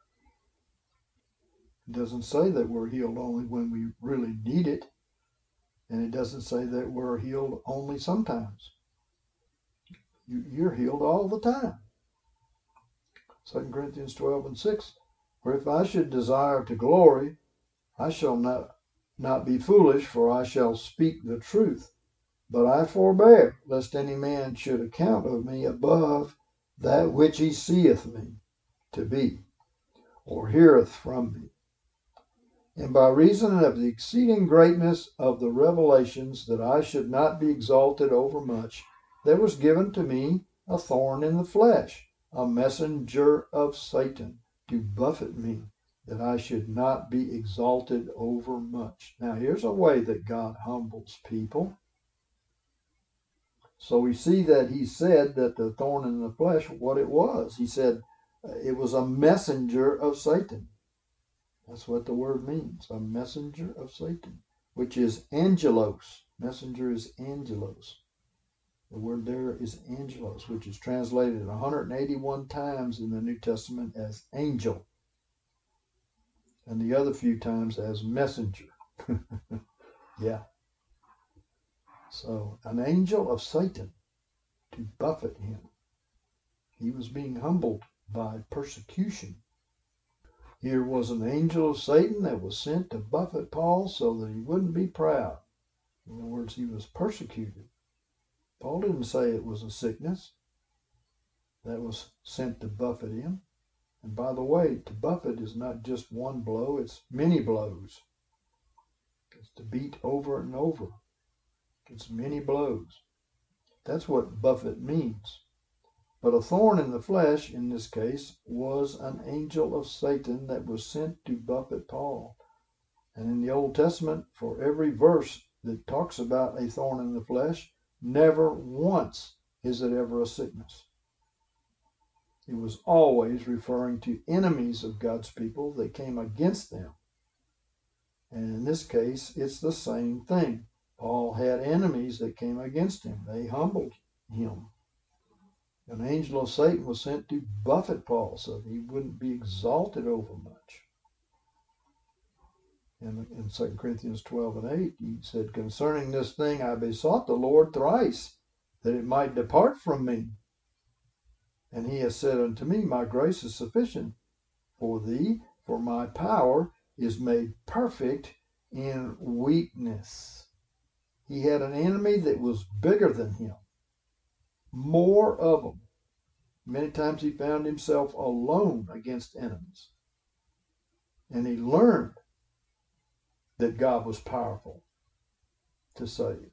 It doesn't say that we're healed only when we really need it. And it doesn't say that we're healed only sometimes. You're healed all the time. Second Corinthians twelve and six, for if I should desire to glory, I shall not, not be foolish, for I shall speak the truth. But I forbear, lest any man should account of me above that which he seeth me to be, or heareth from me. And by reason of the exceeding greatness of the revelations, that I should not be exalted overmuch, there was given to me a thorn in the flesh, a messenger of Satan, to buffet me, that I should not be exalted overmuch. Now here's a way that God humbles people. So we see that he said that the thorn in the flesh, what it was. He said it was a messenger of Satan. That's what the word means, a messenger of Satan, which is angelos. Messenger is angelos. The word there is angelos, which is translated one hundred eighty-one times in the New Testament as angel, and the other few times as messenger. Yeah. So, an angel of Satan to buffet him. He was being humbled by persecution. Here was an angel of Satan that was sent to buffet Paul so that he wouldn't be proud. In other words, he was persecuted. Paul didn't say it was a sickness that was sent to buffet him. And by the way, to buffet is not just one blow, it's many blows. It's to beat over and over. Gets many blows. That's what buffet means. But a thorn in the flesh, in this case, was an angel of Satan that was sent to buffet Paul. And in the Old Testament, for every verse that talks about a thorn in the flesh, never once is it ever a sickness. It was always referring to enemies of God's people that came against them. And in this case, it's the same thing. Paul had enemies that came against him. They humbled him. An angel of Satan was sent to buffet Paul so that he wouldn't be exalted over much. And in Second Corinthians twelve and eight, he said, concerning this thing I besought the Lord thrice, that it might depart from me. And he has said unto me, my grace is sufficient for thee, for my power is made perfect in weakness. He had an enemy that was bigger than him. More of them. Many times he found himself alone against enemies. And he learned that God was powerful to save.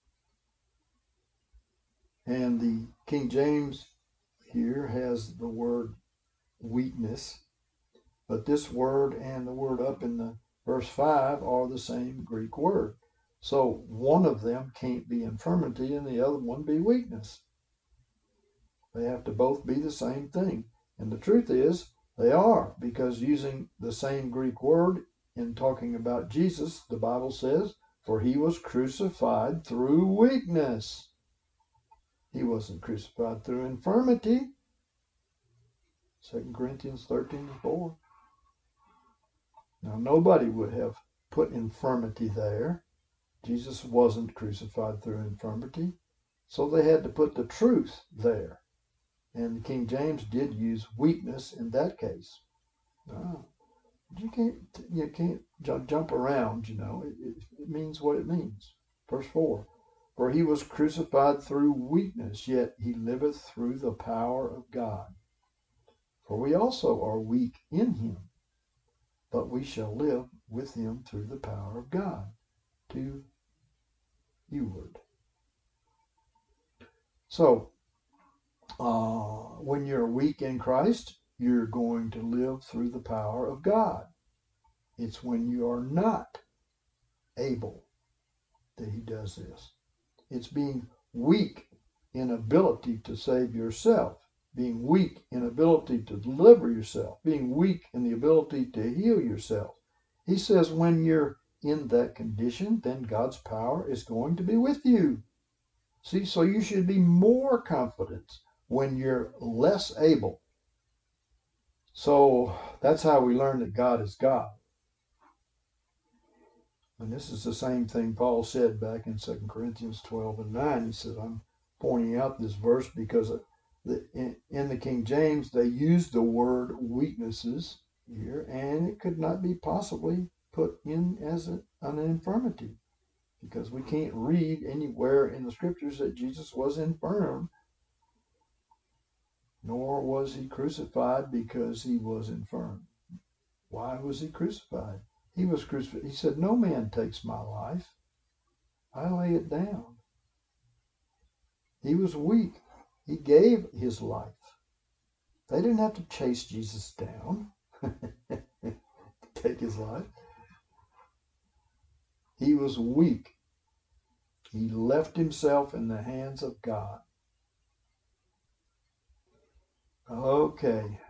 And the King James here has the word weakness, but this word and the word up in the verse five are the same Greek word. So one of them can't be infirmity and the other one be weakness. They have to both be the same thing. And the truth is, they are, because using the same Greek word in talking about Jesus, the Bible says, for he was crucified through weakness. He wasn't crucified through infirmity. Second Corinthians thirteen and four. Now, nobody would have put infirmity there. Jesus wasn't crucified through infirmity. So they had to put the truth there. And the King James did use weakness in that case. Oh, you can't you can't jump around, you know. It, it, it means what it means. Verse four. For he was crucified through weakness, yet he liveth through the power of God. For we also are weak in him, but we shall live with him through the power of God. To you-ward. So, uh, when you're weak in Christ, you're going to live through the power of God. It's when you are not able that he does this. It's being weak in ability to save yourself, being weak in ability to deliver yourself, being weak in the ability to heal yourself. He says when you're in that condition, then God's power is going to be with you. See, so you should be more confident when you're less able. So that's how we learn that God is God. And this is the same thing Paul said back in Second Corinthians twelve and nine. He said, I'm pointing out this verse because in the King James, they used the word weaknesses here, and it could not be possibly put in as an infirmity, because we can't read anywhere in the scriptures that Jesus was infirm, nor was he crucified because he was infirm. Why was he crucified? He was crucified. He said, no man takes my life. I lay it down. He was weak. He gave his life. They didn't have to chase Jesus down to take his life. He was weak. He left himself in the hands of God. Okay.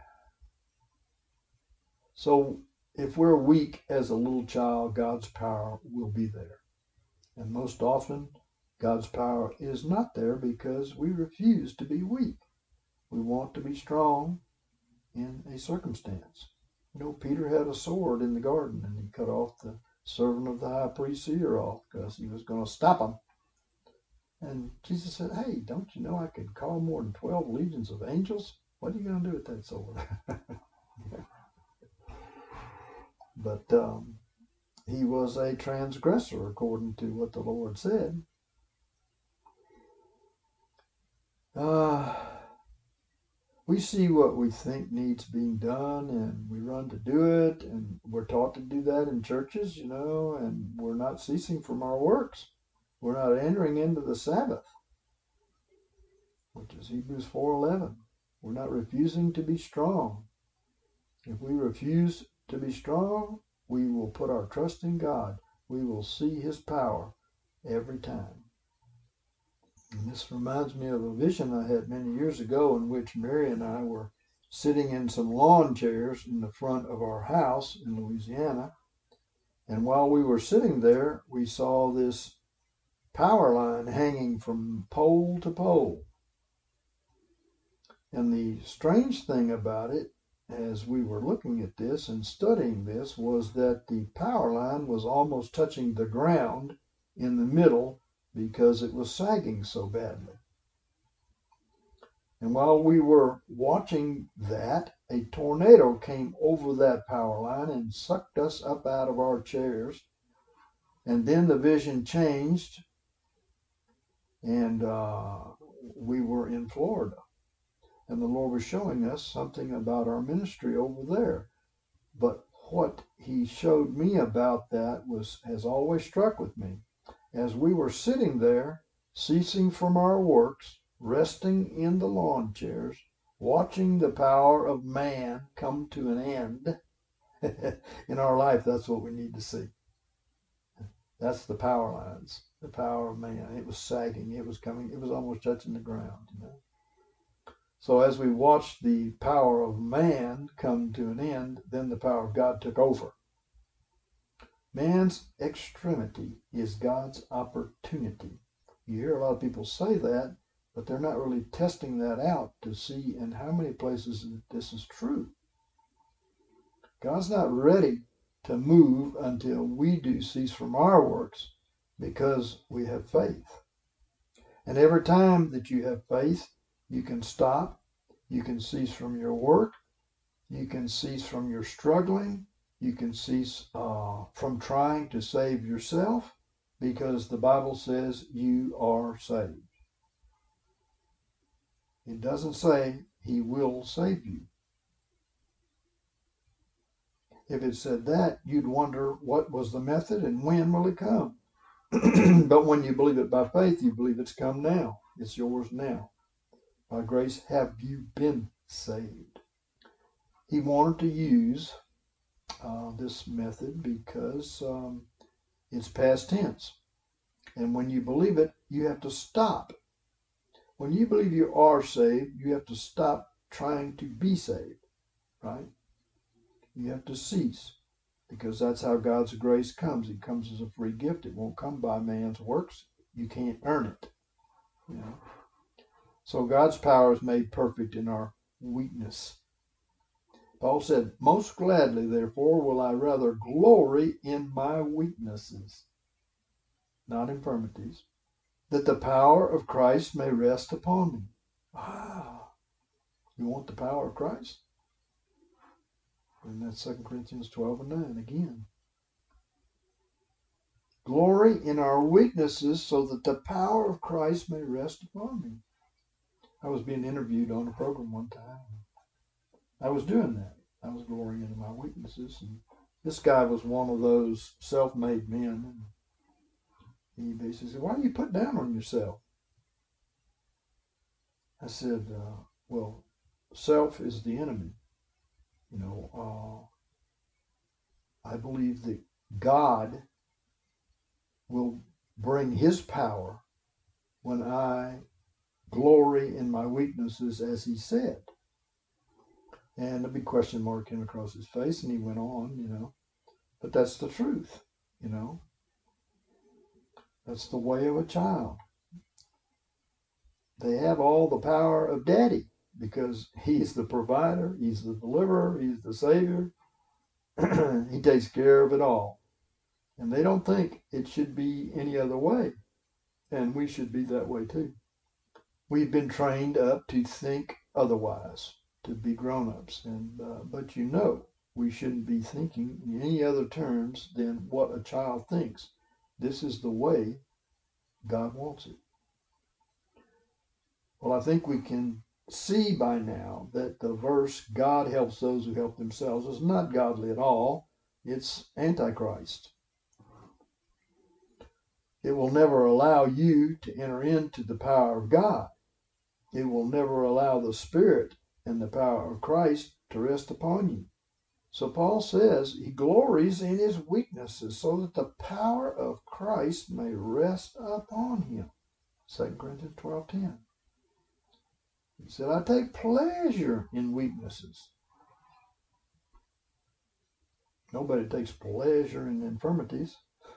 So if we're weak as a little child, God's power will be there. And most often, God's power is not there because we refuse to be weak. We want to be strong in a circumstance. You know, Peter had a sword in the garden, and he cut off the servant of the high priest's ear off because he was going to stop him. And Jesus said, hey, don't you know I could call more than twelve legions of angels? What are you going to do with that sword? But um, he was a transgressor, according to what the Lord said. Uh, we see what we think needs being done, and we run to do it, and we're taught to do that in churches, you know, and we're not ceasing from our works. We're not entering into the Sabbath, which is Hebrews four eleven. We're not refusing to be strong. If we refuse to be strong, we will put our trust in God. We will see His power every time. And this reminds me of a vision I had many years ago in which Mary and I were sitting in some lawn chairs in the front of our house in Louisiana. And while we were sitting there, we saw this power line hanging from pole to pole. And the strange thing about it, as we were looking at this and studying this, was that the power line was almost touching the ground in the middle because it was sagging so badly. And while we were watching that, a tornado came over that power line and sucked us up out of our chairs. And then the vision changed, and uh, we were in Florida. And the Lord was showing us something about our ministry over there. But what He showed me about that was has always struck with me. As we were sitting there, ceasing from our works, resting in the lawn chairs, watching the power of man come to an end in our life, that's what we need to see. That's the power lines, the power of man. It was sagging, it was coming, it was almost touching the ground, you know. So as we watched the power of man come to an end, then the power of God took over. Man's extremity is God's opportunity. You hear a lot of people say that, but they're not really testing that out to see in how many places this is true. God's not ready to move until we do cease from our works because we have faith. And every time that you have faith, you can stop, you can cease from your work, you can cease from your struggling, you can cease uh, from trying to save yourself, because the Bible says you are saved. It doesn't say He will save you. If it said that, you'd wonder what was the method and when will it come. But when you believe it by faith, you believe it's come now. It's yours now. By grace have you been saved. He wanted to use uh, this method because um, it's past tense. And when you believe it, you have to stop. When you believe you are saved, you have to stop trying to be saved, right? You have to cease, because that's how God's grace comes. It comes as a free gift. It won't come by man's works. You can't earn it. You know? So God's power is made perfect in our weakness. Paul said, most gladly, therefore, will I rather glory in my weaknesses, not infirmities, that the power of Christ may rest upon me. Ah, you want the power of Christ? And that's Second Corinthians twelve and nine again. Glory in our weaknesses so that the power of Christ may rest upon me. I was being interviewed on a program one time. I was doing that. I was glorying in my weaknesses. And this guy was one of those self-made men. And he basically said, why do you put down on yourself? I said, uh, well, self is the enemy. You know, uh, I believe that God will bring His power when I glory in my weaknesses, as He said. And a big question mark came across his face, and he went on, you know. But that's the truth, you know. That's the way of a child. They have all the power of Daddy because He's the provider, He's the deliverer, He's the Savior. He takes care of it all. And they don't think it should be any other way. And we should be that way too. We've been trained up to think otherwise, to be grown-ups. And uh, but you know, we shouldn't be thinking in any other terms than what a child thinks. This is the way God wants it. Well, I think we can see by now that the verse, God helps those who help themselves, is not godly at all. It's Antichrist. It will never allow you to enter into the power of God. It will never allow the Spirit and the power of Christ to rest upon you. So Paul says he glories in his weaknesses so that the power of Christ may rest upon him. Second Corinthians twelve ten. He said, I take pleasure in weaknesses. Nobody takes pleasure in infirmities.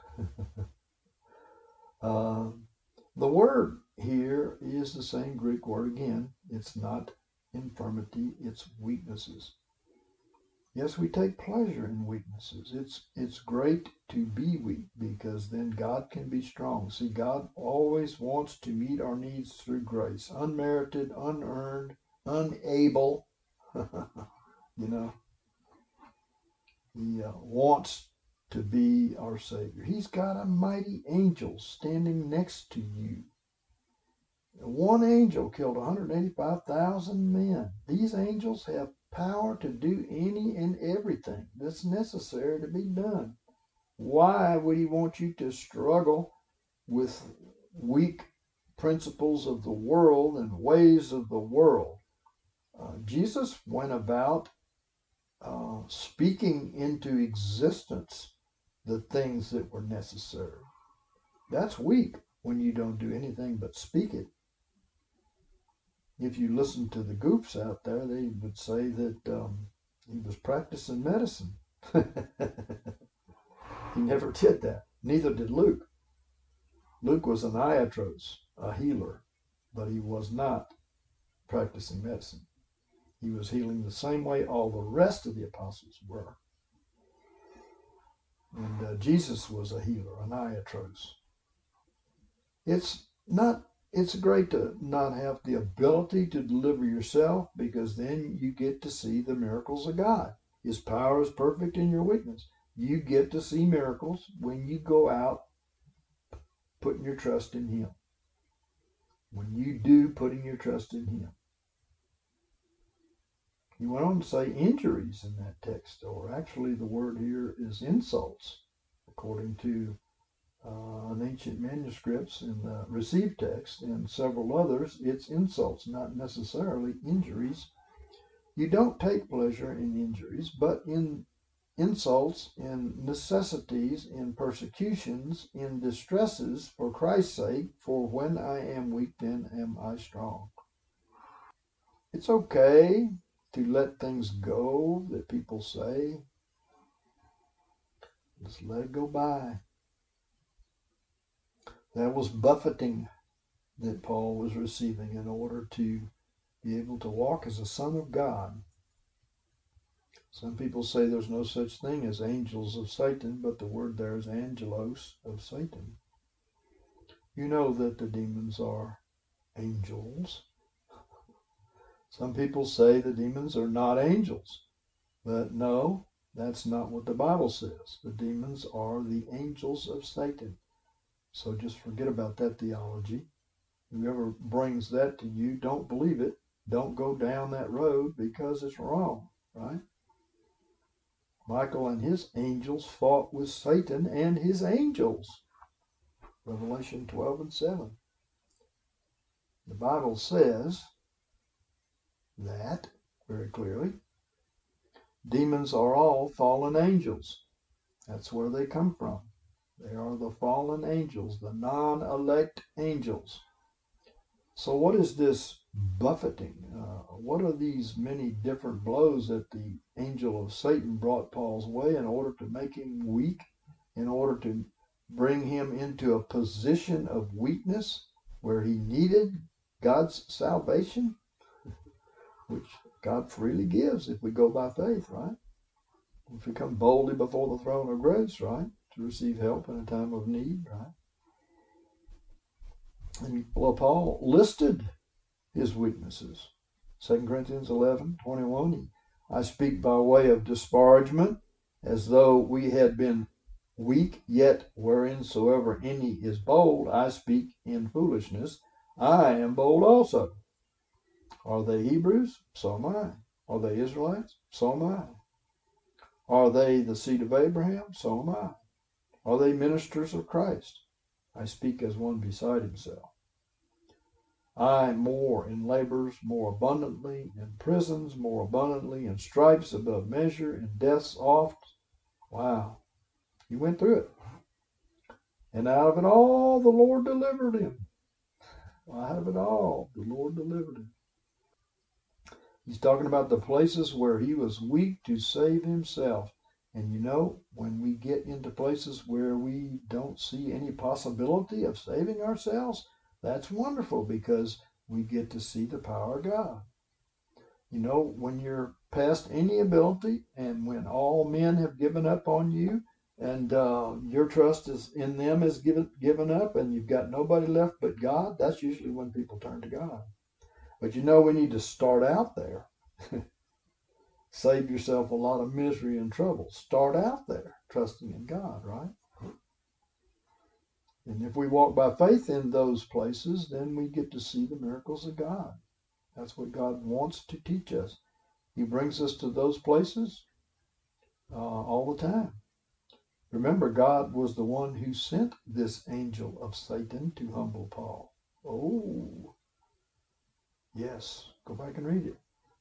uh, the word here is the same Greek word again. It's not infirmity, it's weaknesses. Yes, we take pleasure in weaknesses. It's it's great to be weak because then God can be strong. See, God always wants to meet our needs through grace. Unmerited, unearned, unable. You know, He uh, wants to be our Savior. He's got a mighty angel standing next to you. One angel killed one hundred eighty-five thousand men. These angels have power to do any and everything that's necessary to be done. Why would he want you to struggle with weak principles of the world and ways of the world? Uh, Jesus went about uh, speaking into existence the things that were necessary. That's weak when you don't do anything but speak it. If you listen to the goofs out there, they would say that um, he was practicing medicine. He never did that. Neither did Luke. Luke was an iatros, a healer, but he was not practicing medicine. He was healing the same way all the rest of the apostles were. And uh, Jesus was a healer, an iatros. It's not It's great to not have the ability to deliver yourself, because then you get to see the miracles of God. His power is perfect in your weakness. You get to see miracles when you go out putting your trust in Him. When you do putting your trust in Him. He went on to say injuries in that text, or actually the word here is insults, according to Uh, in ancient manuscripts, in the received text, and several others, it's insults, not necessarily injuries. You don't take pleasure in injuries, but in insults, in necessities, in persecutions, in distresses, for Christ's sake, for when I am weak, then am I strong. It's okay to let things go that people say. Just let it go by. That was buffeting that Paul was receiving in order to be able to walk as a son of God. Some people say there's no such thing as angels of Satan, but the word there is angelos of Satan. You know that the demons are angels. Some people say the demons are not angels, but no, that's not what the Bible says. The demons are the angels of Satan. So just forget about that theology. Whoever brings that to you, don't believe it. Don't go down that road because it's wrong, right? Michael and his angels fought with Satan and his angels. Revelation twelve and seven. The Bible says that very clearly. Demons are all fallen angels. That's where they come from. They are the fallen angels, the non-elect angels. So what is this buffeting? Uh, what are these many different blows that the angel of Satan brought Paul's way in order to make him weak, in order to bring him into a position of weakness where he needed God's salvation, which God freely gives if we go by faith, right? If we come boldly before the throne of grace, right, to receive help in a time of need, right? And well, Paul listed his weaknesses. Second Corinthians eleven twenty-one. I speak by way of disparagement, as though we had been weak, yet whereinsoever any is bold, I speak in foolishness. I am bold also. Are they Hebrews? So am I. Are they Israelites? So am I. Are they the seed of Abraham? So am I. Are they ministers of Christ? I speak as one beside himself. Aye, more in labors, more abundantly, in prisons, more abundantly, in stripes above measure, in deaths oft. Wow. He went through it. And out of it all, the Lord delivered him. Out of it all, the Lord delivered him. He's talking about the places where he was weak to save himself. And you know, when we get into places where we don't see any possibility of saving ourselves, that's wonderful because we get to see the power of God. You know, when you're past any ability and when all men have given up on you and uh, your trust is in them is given, given up and you've got nobody left but God, that's usually when people turn to God. But you know, we need to start out there. Save yourself a lot of misery and trouble. Start out there trusting in God, right? And if we walk by faith in those places, then we get to see the miracles of God. That's what God wants to teach us. He brings us to those places uh, all the time. Remember, God was the one who sent this angel of Satan to humble Paul. Oh, yes. Go back and read it.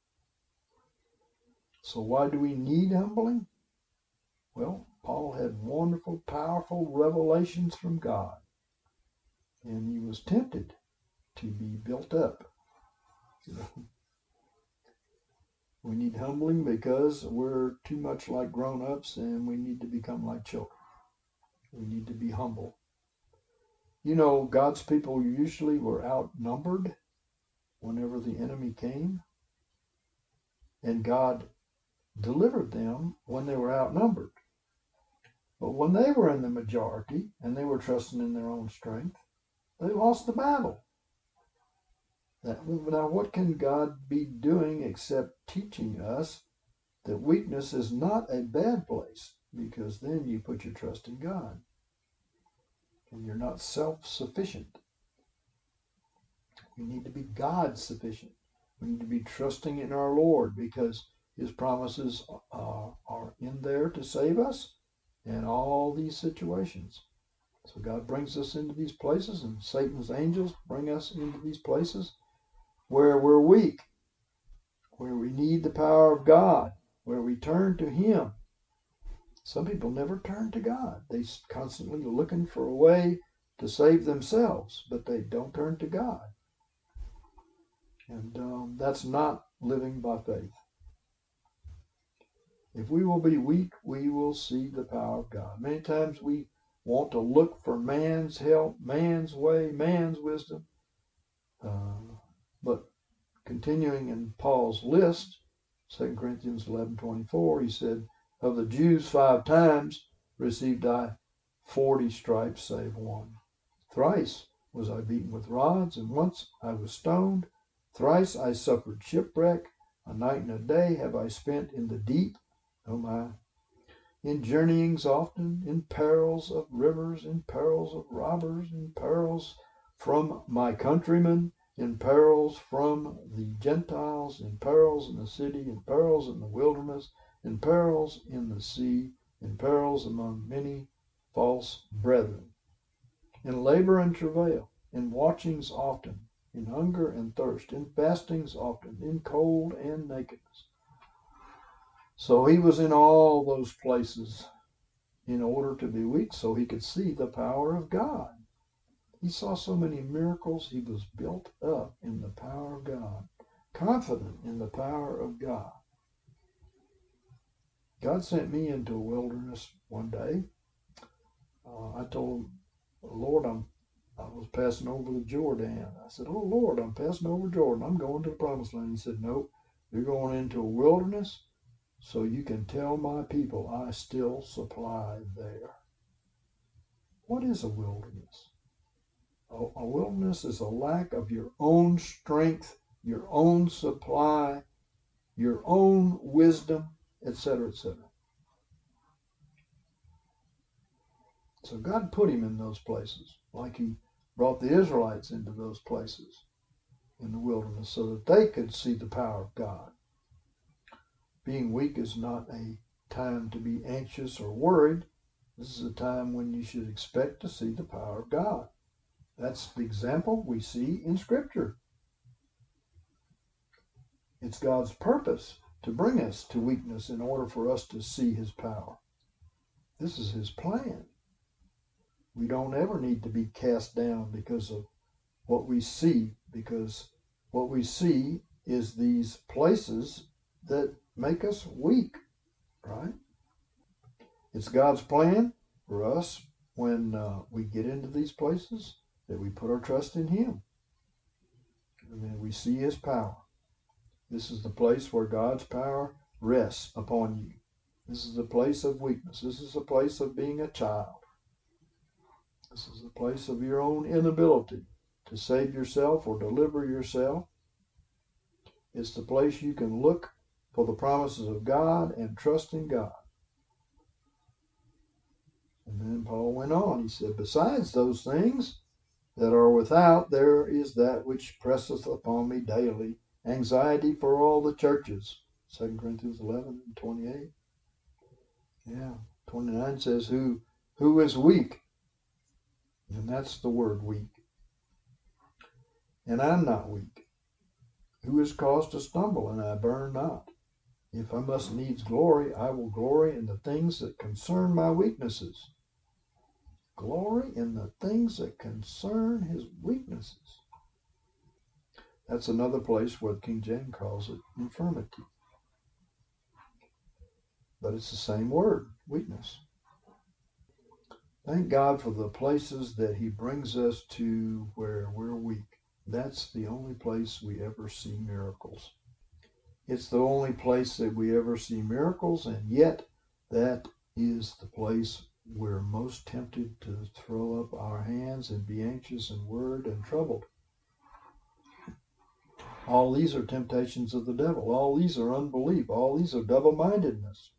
So why do we need humbling? Well, Paul had wonderful, powerful revelations from God. And he was tempted to be built up. You know, we need humbling because we're too much like grown-ups and we need to become like children. We need to be humble. You know, God's people usually were outnumbered whenever the enemy came. And God delivered them when they were outnumbered. But when they were in the majority and they were trusting in their own strength, they lost the battle. Now, what can God be doing except teaching us that weakness is not a bad place, because then you put your trust in God and you're not self-sufficient. We need to be God-sufficient. We need to be trusting in our Lord because his promises uh, are in there to save us in all these situations. So God brings us into these places, and Satan's angels bring us into these places where we're weak, where we need the power of God, where we turn to him. Some people never turn to God. They're constantly looking for a way to save themselves, but they don't turn to God. And um, that's not living by faith. If we will be weak, we will see the power of God. Many times we want to look for man's help, man's way, man's wisdom. Uh, but continuing in Paul's list, Second Corinthians eleven twenty-four, he said, of the Jews five times received I forty stripes save one. Thrice was I beaten with rods, and once I was stoned. Thrice I suffered shipwreck. A night and a day have I spent in the deep. Oh my. In journeyings often, in perils of rivers, in perils of robbers, in perils from my countrymen, in perils from the Gentiles, in perils in the city, in perils in the wilderness, in perils in the sea, in perils among many false brethren, in labor and travail, in watchings often, in hunger and thirst, in fastings often, in cold and nakedness. So he was in all those places in order to be weak so he could see the power of God. He saw so many miracles, he was built up in the power of God, confident in the power of God. God sent me into a wilderness one day. Uh, I told him, Lord, I'm, I was passing over the Jordan. I said, oh, Lord, I'm passing over Jordan. I'm going to the promised land. He said, nope, you're going into a wilderness so you can tell my people I still supply there. What is a wilderness? A, a wilderness is a lack of your own strength, your own supply, your own wisdom, et cetera, et cetera. So God put him in those places, like he brought the Israelites into those places in the wilderness so that they could see the power of God. Being weak is not a time to be anxious or worried. This is a time when you should expect to see the power of God. That's the example we see in Scripture. It's God's purpose to bring us to weakness in order for us to see His power. This is His plan. We don't ever need to be cast down because of what we see, because what we see is these places that make us weak, right? It's God's plan for us when uh, we get into these places that we put our trust in Him. And then we see His power. This is the place where God's power rests upon you. This is a place of weakness. This is a place of being a child. This is a place of your own inability to save yourself or deliver yourself. It's the place you can look for the promises of God and trust in God. And then Paul went on. He said, besides those things that are without, there is that which presseth upon me daily, anxiety for all the churches. Second Corinthians eleven and twenty-eight. Yeah, twenty-nine says, who, who is weak? And that's the word weak. And I'm not weak. Who is caused to stumble, and I burn not? If I must needs glory, I will glory in the things that concern my weaknesses. Glory in the things that concern his weaknesses. That's another place where King James calls it infirmity. But it's the same word, weakness. Thank God for the places that he brings us to where we're weak. That's the only place we ever see miracles. It's the only place that we ever see miracles, and yet that is the place we're most tempted to throw up our hands and be anxious and worried and troubled. All these are temptations of the devil. All these are unbelief. All these are double-mindedness.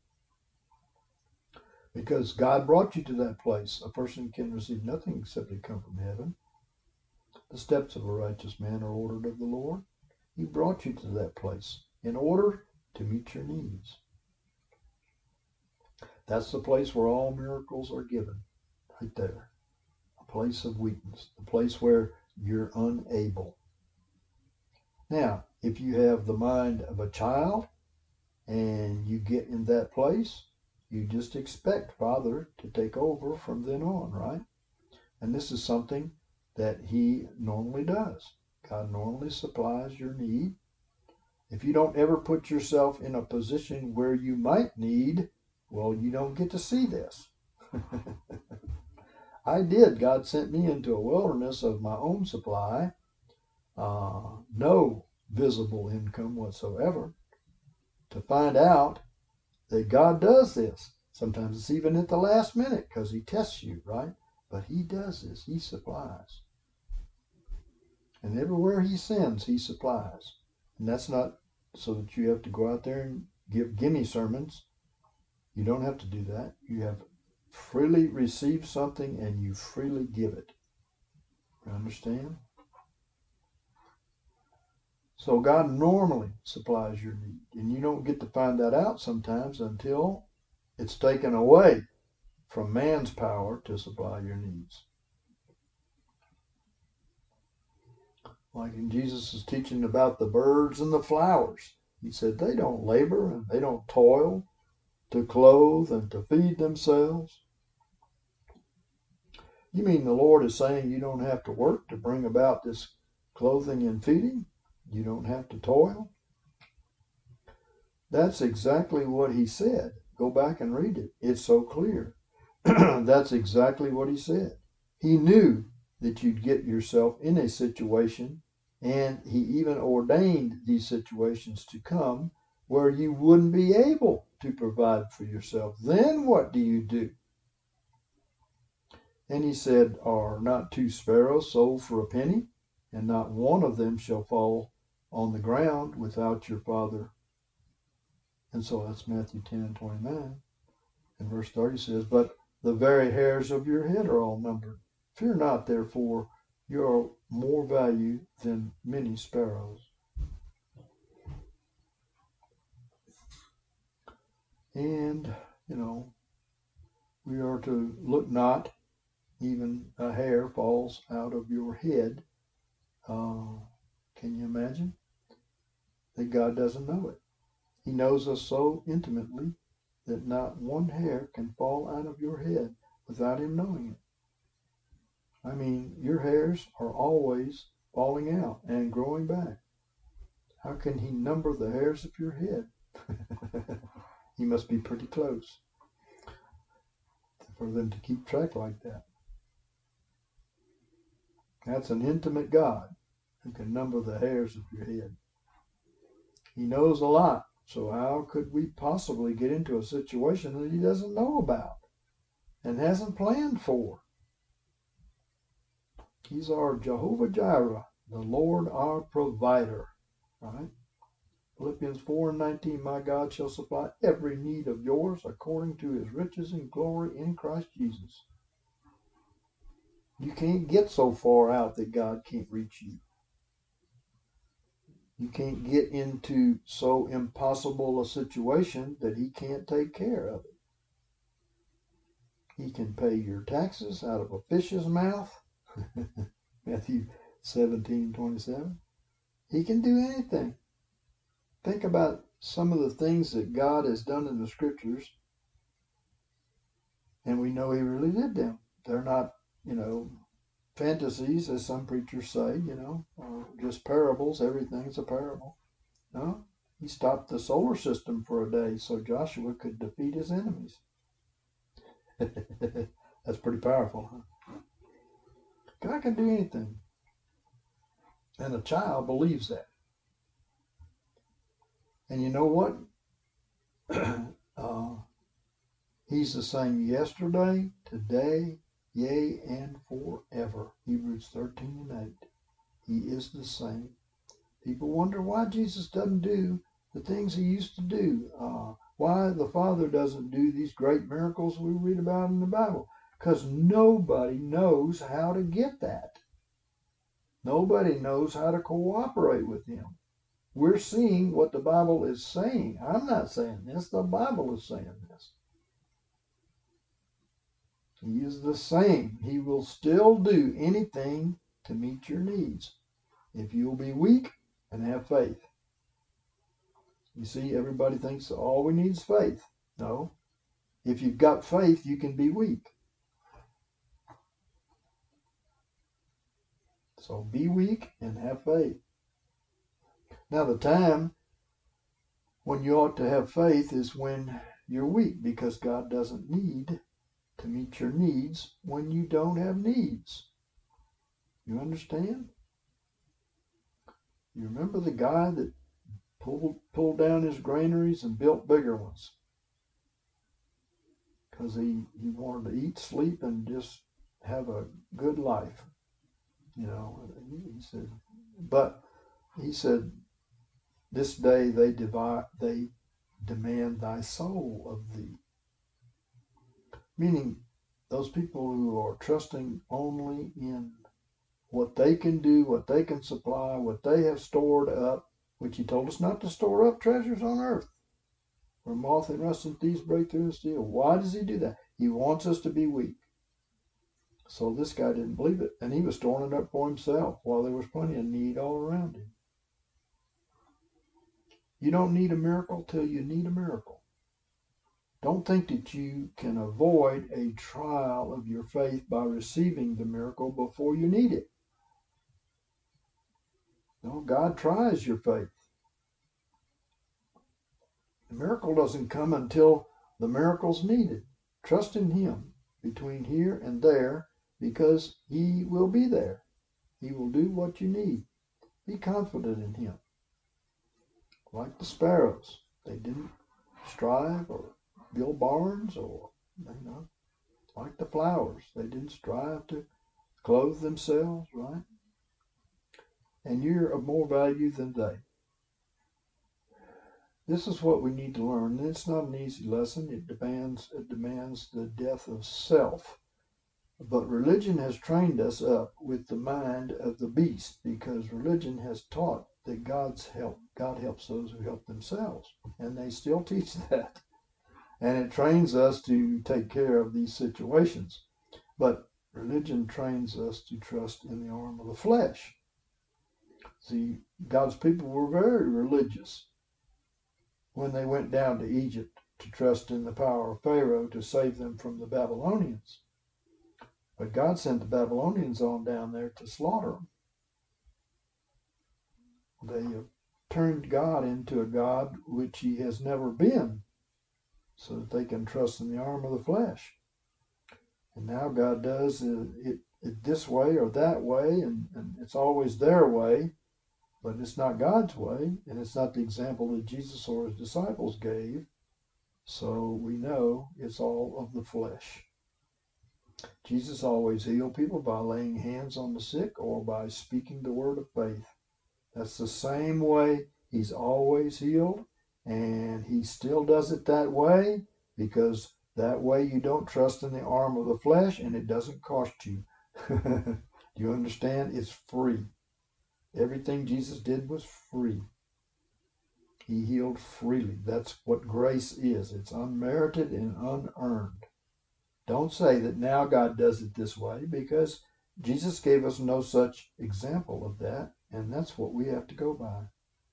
Because God brought you to that place. A person can receive nothing except it come from heaven. The steps of a righteous man are ordered of the Lord. He brought you to that place in order to meet your needs. That's the place where all miracles are given, right there. A place of weakness, the place where you're unable. Now, if you have the mind of a child and you get in that place, you just expect Father to take over from then on, right? And this is something that he normally does. God normally supplies your need. If you don't ever put yourself in a position where you might need, well, you don't get to see this. I did. God sent me into a wilderness of my own supply, uh, no visible income whatsoever, to find out that God does this. Sometimes it's even at the last minute because he tests you, right? But he does this. He supplies. And everywhere he sends, he supplies. And that's not so that you have to go out there and give gimme sermons. You don't have to do that. You have freely received something and you freely give it. You understand? So God normally supplies your need. And you don't get to find that out sometimes until it's taken away from man's power to supply your needs. Like in Jesus' teaching about the birds and the flowers. He said they don't labor and they don't toil to clothe and to feed themselves. You mean the Lord is saying you don't have to work to bring about this clothing and feeding? You don't have to toil? That's exactly what he said. Go back and read it. It's so clear. That's exactly what he said. He knew that you'd get yourself in a situation, and he even ordained these situations to come where you wouldn't be able to provide for yourself. Then what do you do? And he said, are not two sparrows sold for a penny? And not one of them shall fall on the ground without your Father. And so that's Matthew ten and twenty-nine. And verse thirty says, but the very hairs of your head are all numbered. Fear not, therefore, you are more value than many sparrows. And, you know, We are to look not, even a hair falls out of your head. Uh, can you imagine? That God doesn't know it. He knows us so intimately that not one hair can fall out of your head without him knowing it. I mean, your hairs are always falling out and growing back. How can he number the hairs of your head? He must be pretty close for them to keep track like that. That's an intimate God who can number the hairs of your head. He knows a lot, so how could we possibly get into a situation that he doesn't know about and hasn't planned for? He's our Jehovah Jireh, the Lord our provider, right? Philippians four and nineteen, my God shall supply every need of yours according to his riches and glory in Christ Jesus. You can't get so far out that God can't reach you. You can't get into so impossible a situation that he can't take care of it. He can pay your taxes out of a fish's mouth. Matthew seventeen twenty-seven. He can do anything. Think about some of the things that God has done in the scriptures, and we know he really did them. They're not, you know, fantasies, as some preachers say, you know, or just parables. Everything's a parable. No, he stopped the solar system for a day so Joshua could defeat his enemies. That's pretty powerful, huh? God can do anything. And a child believes that. And you know what? uh, he's the same yesterday, today, yea, and forever. Hebrews thirteen and eight. He is the same. People wonder why Jesus doesn't do the things he used to do. Uh, why the Father doesn't do these great miracles we read about in the Bible. Because nobody knows how to get that. Nobody knows how to cooperate with him. We're seeing what the Bible is saying. I'm not saying this. The Bible is saying this. He is the same. He will still do anything to meet your needs if you'll be weak and have faith. You see, everybody thinks all we need is faith. No. If you've got faith, you can be weak. So be weak and have faith. Now, the time when you ought to have faith is when you're weak, because God doesn't need to meet your needs when you don't have needs. You understand? You remember the guy that pulled, pulled down his granaries and built bigger ones? Because he, he wanted to eat, sleep, and just have a good life. You know, he said, but he said, this day they divide, they demand thy soul of thee. Meaning, those people who are trusting only in what they can do, what they can supply, what they have stored up, which he told us not to store up treasures on earth, where moth and rust and thieves break through and steal. Why does he do that? He wants us to be weak. So this guy didn't believe it, and he was storing it up for himself while there was plenty of need all around him. You don't need a miracle till you need a miracle. Don't think that you can avoid a trial of your faith by receiving the miracle before you need it. No, God tries your faith. The miracle doesn't come until the miracle's needed. Trust in him between here and there, because he will be there. He will do what you need. Be confident in him. Like the sparrows, they didn't strive or build barns, or, you know, like the flowers, they didn't strive to clothe themselves, right? And you're of more value than they. This is what we need to learn. And it's not an easy lesson. It demands it demands the death of self. But religion has trained us up with the mind of the beast, because religion has taught that God's help, God helps those who help themselves. And they still teach that. And it trains us to take care of these situations. But religion trains us to trust in the arm of the flesh. See, God's people were very religious when they went down to Egypt to trust in the power of Pharaoh to save them from the Babylonians. But God sent the Babylonians on down there to slaughter them. They have turned God into a God which he has never been, so that they can trust in the arm of the flesh. And now God does it, it, it this way or that way, and, and it's always their way, but it's not God's way, and it's not the example that Jesus or his disciples gave. So we know it's all of the flesh. Jesus always healed people by laying hands on the sick or by speaking the word of faith. That's the same way he's always healed, and he still does it that way because that way you don't trust in the arm of the flesh and it doesn't cost you. Do you understand? It's free. Everything Jesus did was free. He healed freely. That's what grace is. It's unmerited and unearned. Don't say that now God does it this way, because Jesus gave us no such example of that, and that's what we have to go by.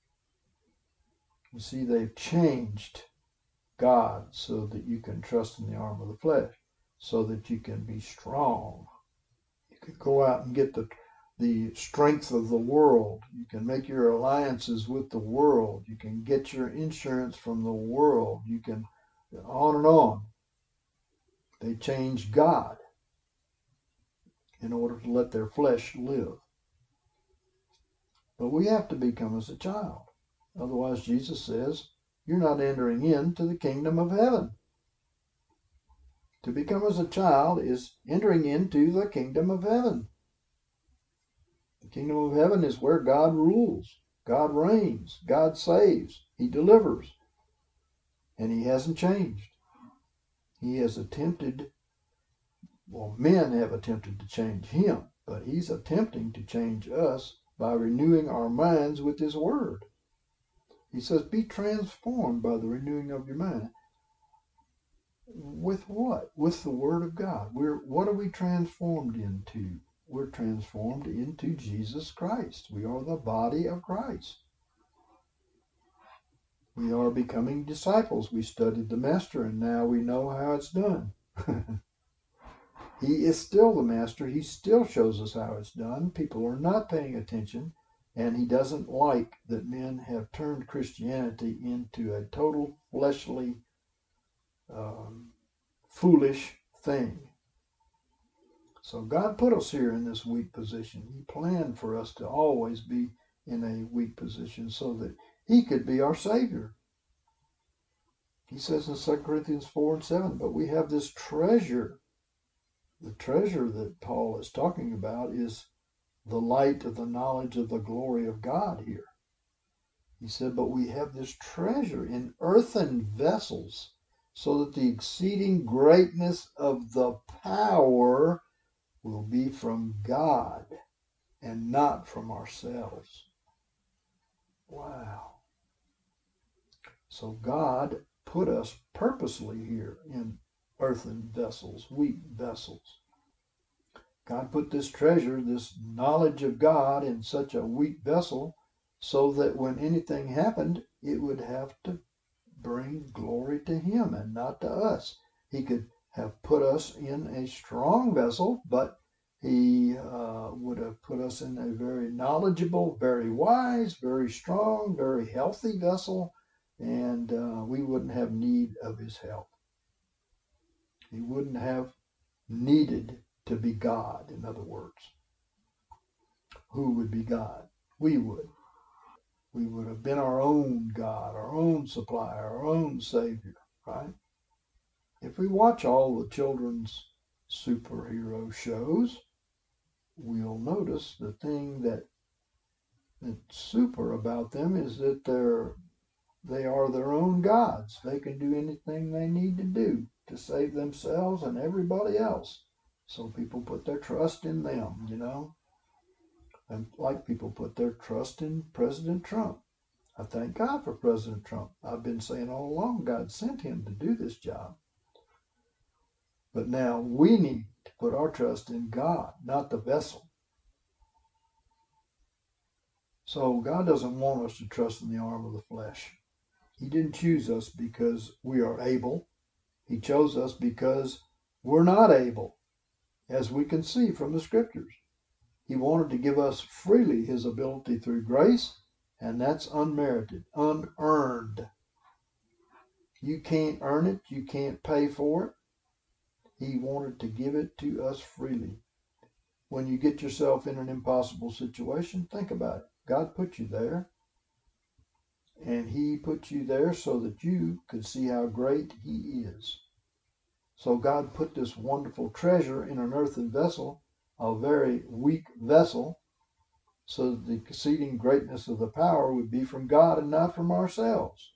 You see, they've changed God so that you can trust in the arm of the flesh, so that you can be strong. You can go out and get the the strength of the world. You can make your alliances with the world. You can get your insurance from the world. You can, on and on. They changed God in order to let their flesh live. But we have to become as a child. Otherwise, Jesus says, you're not entering into the kingdom of heaven. To become as a child is entering into the kingdom of heaven. The kingdom of heaven is where God rules, God reigns, God saves, he delivers. And he hasn't changed. He has attempted, well, men have attempted to change him, but he's attempting to change us by renewing our minds with his word. He says, be transformed by the renewing of your mind. With what? With the word of God. We're what are we transformed into? We're transformed into Jesus Christ. We are the body of Christ. We are becoming disciples. We studied the master and now we know how it's done. He is still the master. He still shows us how it's done. People are not paying attention, and he doesn't like that men have turned Christianity into a total fleshly, um, foolish thing. So God put us here in this weak position. He planned for us to always be in a weak position so that he could be our Savior. He says in Second Corinthians four and seven, but we have this treasure. The treasure that Paul is talking about is the light of the knowledge of the glory of God here. He said, but we have this treasure in earthen vessels, so that the exceeding greatness of the power will be from God and not from ourselves. Wow. So God put us purposely here in earthen vessels, weak vessels. God put this treasure, this knowledge of God, in such a weak vessel so that when anything happened, it would have to bring glory to him and not to us. He could have put us in a strong vessel, but he uh, would have put us in a very knowledgeable, very wise, very strong, very healthy vessel, and uh, we wouldn't have need of his help. He wouldn't have needed to be God, in other words. Who would be God? We would. We would have been our own God, our own supplier, our own Savior, right? If we watch all the children's superhero shows, we'll notice the thing that that's super about them is that they're they are their own gods. They can do anything they need to do to save themselves and everybody else. So people put their trust in them, you know. And like people put their trust in President Trump. I thank God for President Trump. I've been saying all along God sent him to do this job. But now we need to put our trust in God, not the vessel. So God doesn't want us to trust in the arm of the flesh. He didn't choose us because we are able. He chose us because we're not able, as we can see from the scriptures. He wanted to give us freely his ability through grace, and that's unmerited, unearned. You can't earn it. You can't pay for it. He wanted to give it to us freely. When you get yourself in an impossible situation, think about it. God put you there, and he put you there so that you could see how great he is. So God put this wonderful treasure in an earthen vessel, a very weak vessel, so that the exceeding greatness of the power would be from God and not from ourselves.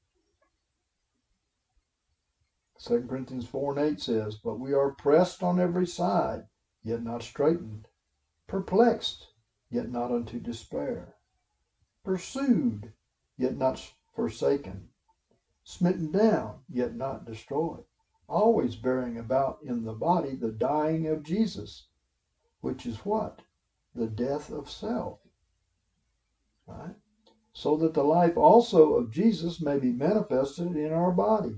Second Corinthians four and eight says, "But we are pressed on every side, yet not straitened, perplexed, yet not unto despair, pursued, yet not forsaken, smitten down, yet not destroyed, always bearing about in the body the dying of Jesus, which is what? The death of self. Right? So that the life also of Jesus may be manifested in our body."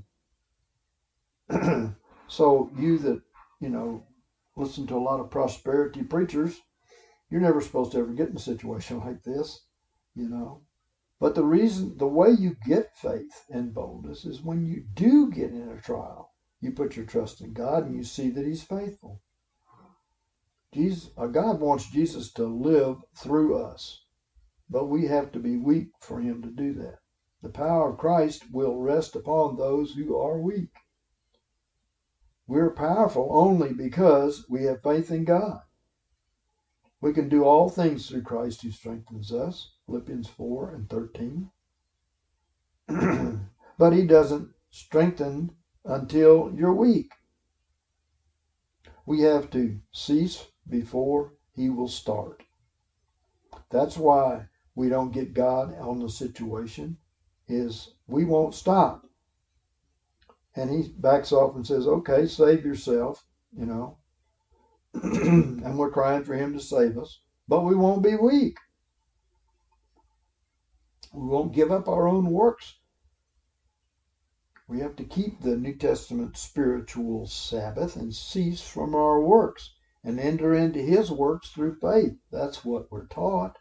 So you that, you know, listen to a lot of prosperity preachers, you're never supposed to ever get in a situation like this, you know. But the reason, the way you get faith and boldness is when you do get in a trial, you put your trust in God and you see that he's faithful. Jesus, uh, God wants Jesus to live through us, but we have to be weak for him to do that. The power of Christ will rest upon those who are weak. We're powerful only because we have faith in God. We can do all things through Christ who strengthens us, Philippians four and thirteen. But he doesn't strengthen until you're weak. We have to cease before he will start. That's why we don't get God on the situation, is we won't stop. And he backs off and says, okay, save yourself, you know. And we're crying for him to save us. But we won't be weak. We won't give up our own works. We have to keep the New Testament spiritual Sabbath and cease from our works and enter into his works through faith. That's what we're taught.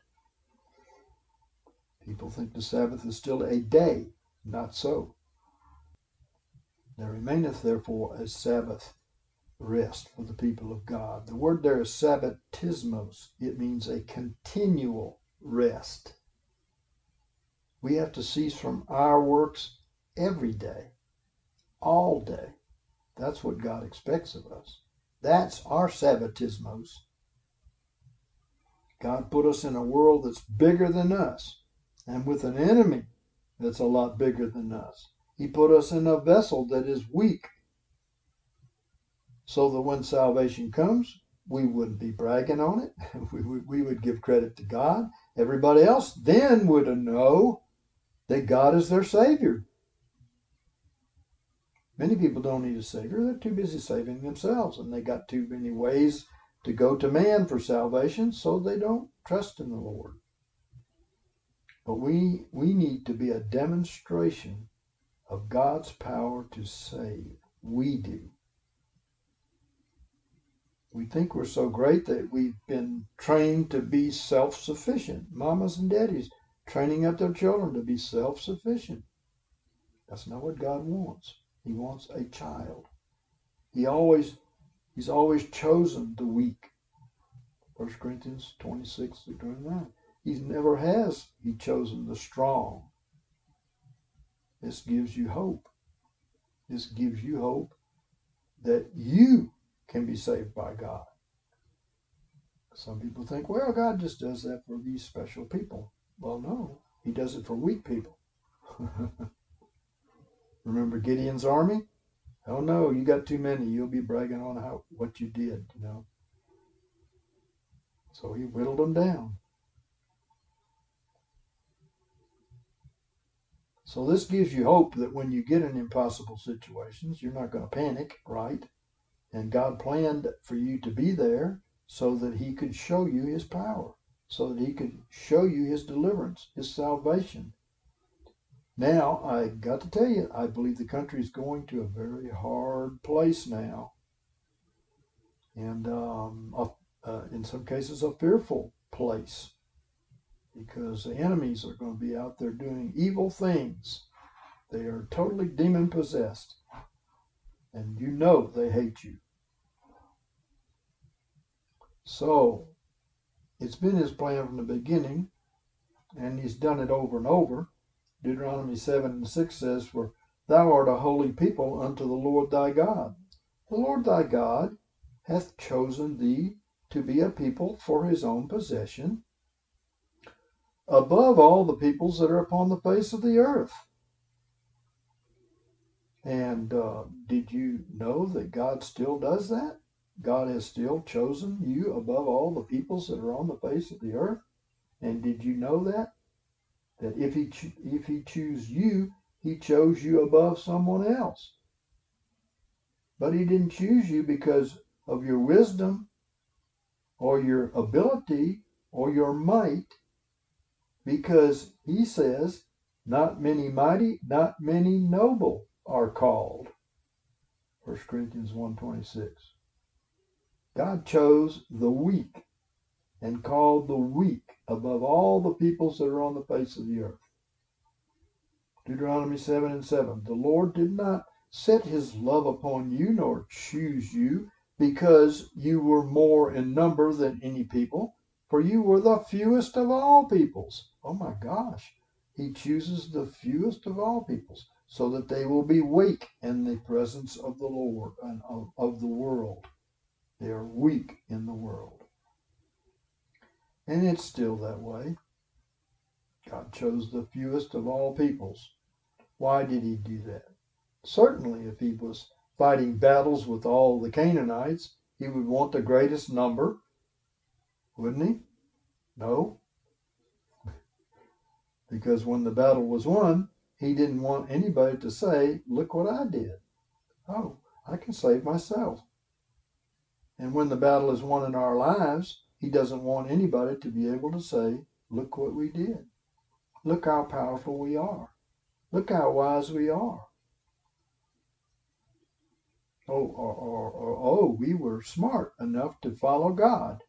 People think the Sabbath is still a day. Not so. There remaineth therefore a Sabbath rest for the people of God. The word there is sabbatismos. It means a continual rest. We have to cease from our works every day, all day. That's what God expects of us. That's our sabbatismos. God put us in a world that's bigger than us and with an enemy that's a lot bigger than us. He put us in a vessel that is weak so that when salvation comes, we wouldn't be bragging on it. we, we, we would give credit to God. Everybody else then would know that God is their Savior. Many people don't need a Savior. They're too busy saving themselves, and they got too many ways to go to man for salvation, so they don't trust in the Lord. But we, we need to be a demonstration of God's power to save. We do. We think we're so great that we've been trained to be self-sufficient. Mamas and daddies training up their children to be self-sufficient. That's not what God wants. He wants a child. He always, he's always chosen the weak. First Corinthians twenty-six through twenty-nine. He never has he chosen the strong. This gives you hope. This gives you hope that you can be saved by God. Some people think, well, God just does that for these special people. Well, no, he does it for weak people. Remember Gideon's army? Oh no, you got too many. You'll be bragging on how what you did, you know. So he whittled them down. So this gives you hope that when you get in impossible situations, you're not going to panic, right? And God planned for you to be there so that he could show you his power, so that he could show you his deliverance, his salvation. Now, I got to tell you, I believe the country is going to a very hard place now. And um, a, uh, in some cases, a fearful place, because the enemies are going to be out there doing evil things. They are totally demon possessed. And you know they hate you. So, it's been his plan from the beginning, and he's done it over and over. Deuteronomy seven and six says, "For thou art a holy people unto the Lord thy God. The Lord thy God hath chosen thee to be a people for his own possession, above all the peoples that are upon the face of the earth." And uh, did you know that God still does that? God has still chosen you above all the peoples that are on the face of the earth. And did you know that? That if he cho- if he choose you, he chose you above someone else. But he didn't choose you because of your wisdom or your ability or your might, because he says, not many mighty, not many noble are called. First Corinthians one twenty-six. God chose the weak and called the weak above all the peoples that are on the face of the earth. Deuteronomy seven and seven. The Lord did not set his love upon you, nor choose you, because you were more in number than any people, for you were the fewest of all peoples. Oh my gosh. He chooses the fewest of all peoples, so that they will be weak in the presence of the Lord and of, of the world. They are weak in the world. And it's still that way. God chose the fewest of all peoples. Why did he do that? Certainly, if he was fighting battles with all the Canaanites, he would want the greatest number, wouldn't he? No. Because when the battle was won, he didn't want anybody to say, look what I did. Oh, I can save myself. And when the battle is won in our lives, he doesn't want anybody to be able to say, look what we did. Look how powerful we are. Look how wise we are. Oh, or, or, or, oh, we were smart enough to follow God.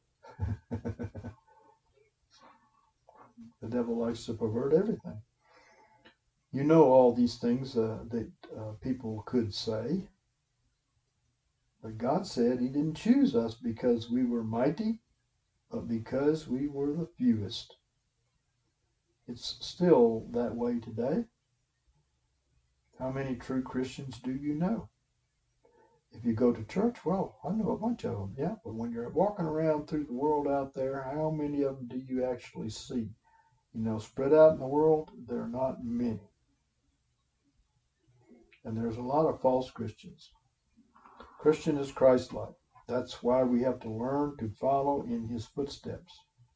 The devil likes to pervert everything. You know all these things uh, that uh, people could say. But God said he didn't choose us because we were mighty, but because we were the fewest. It's still that way today. How many true Christians do you know? If you go to church, well, I know a bunch of them, yeah. But when you're walking around through the world out there, how many of them do you actually see? You know, spread out in the world, there are not many. And there's a lot of false Christians. Christian is Christ-like. That's why we have to learn to follow in his footsteps.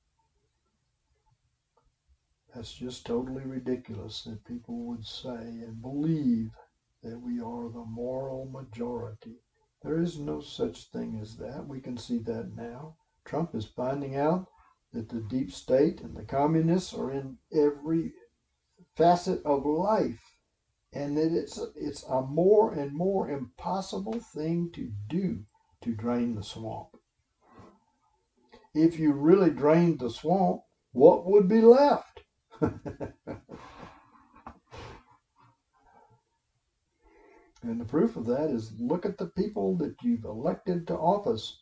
That's just totally ridiculous that people would say and believe that we are the moral majority. There is no such thing as that. We can see that now. Trump is finding out that the deep state and the communists are in every facet of life, and that it's it's a more and more impossible thing to do to drain the swamp. If you really drained the swamp, what would be left? And the proof of that is look at the people that you've elected to office.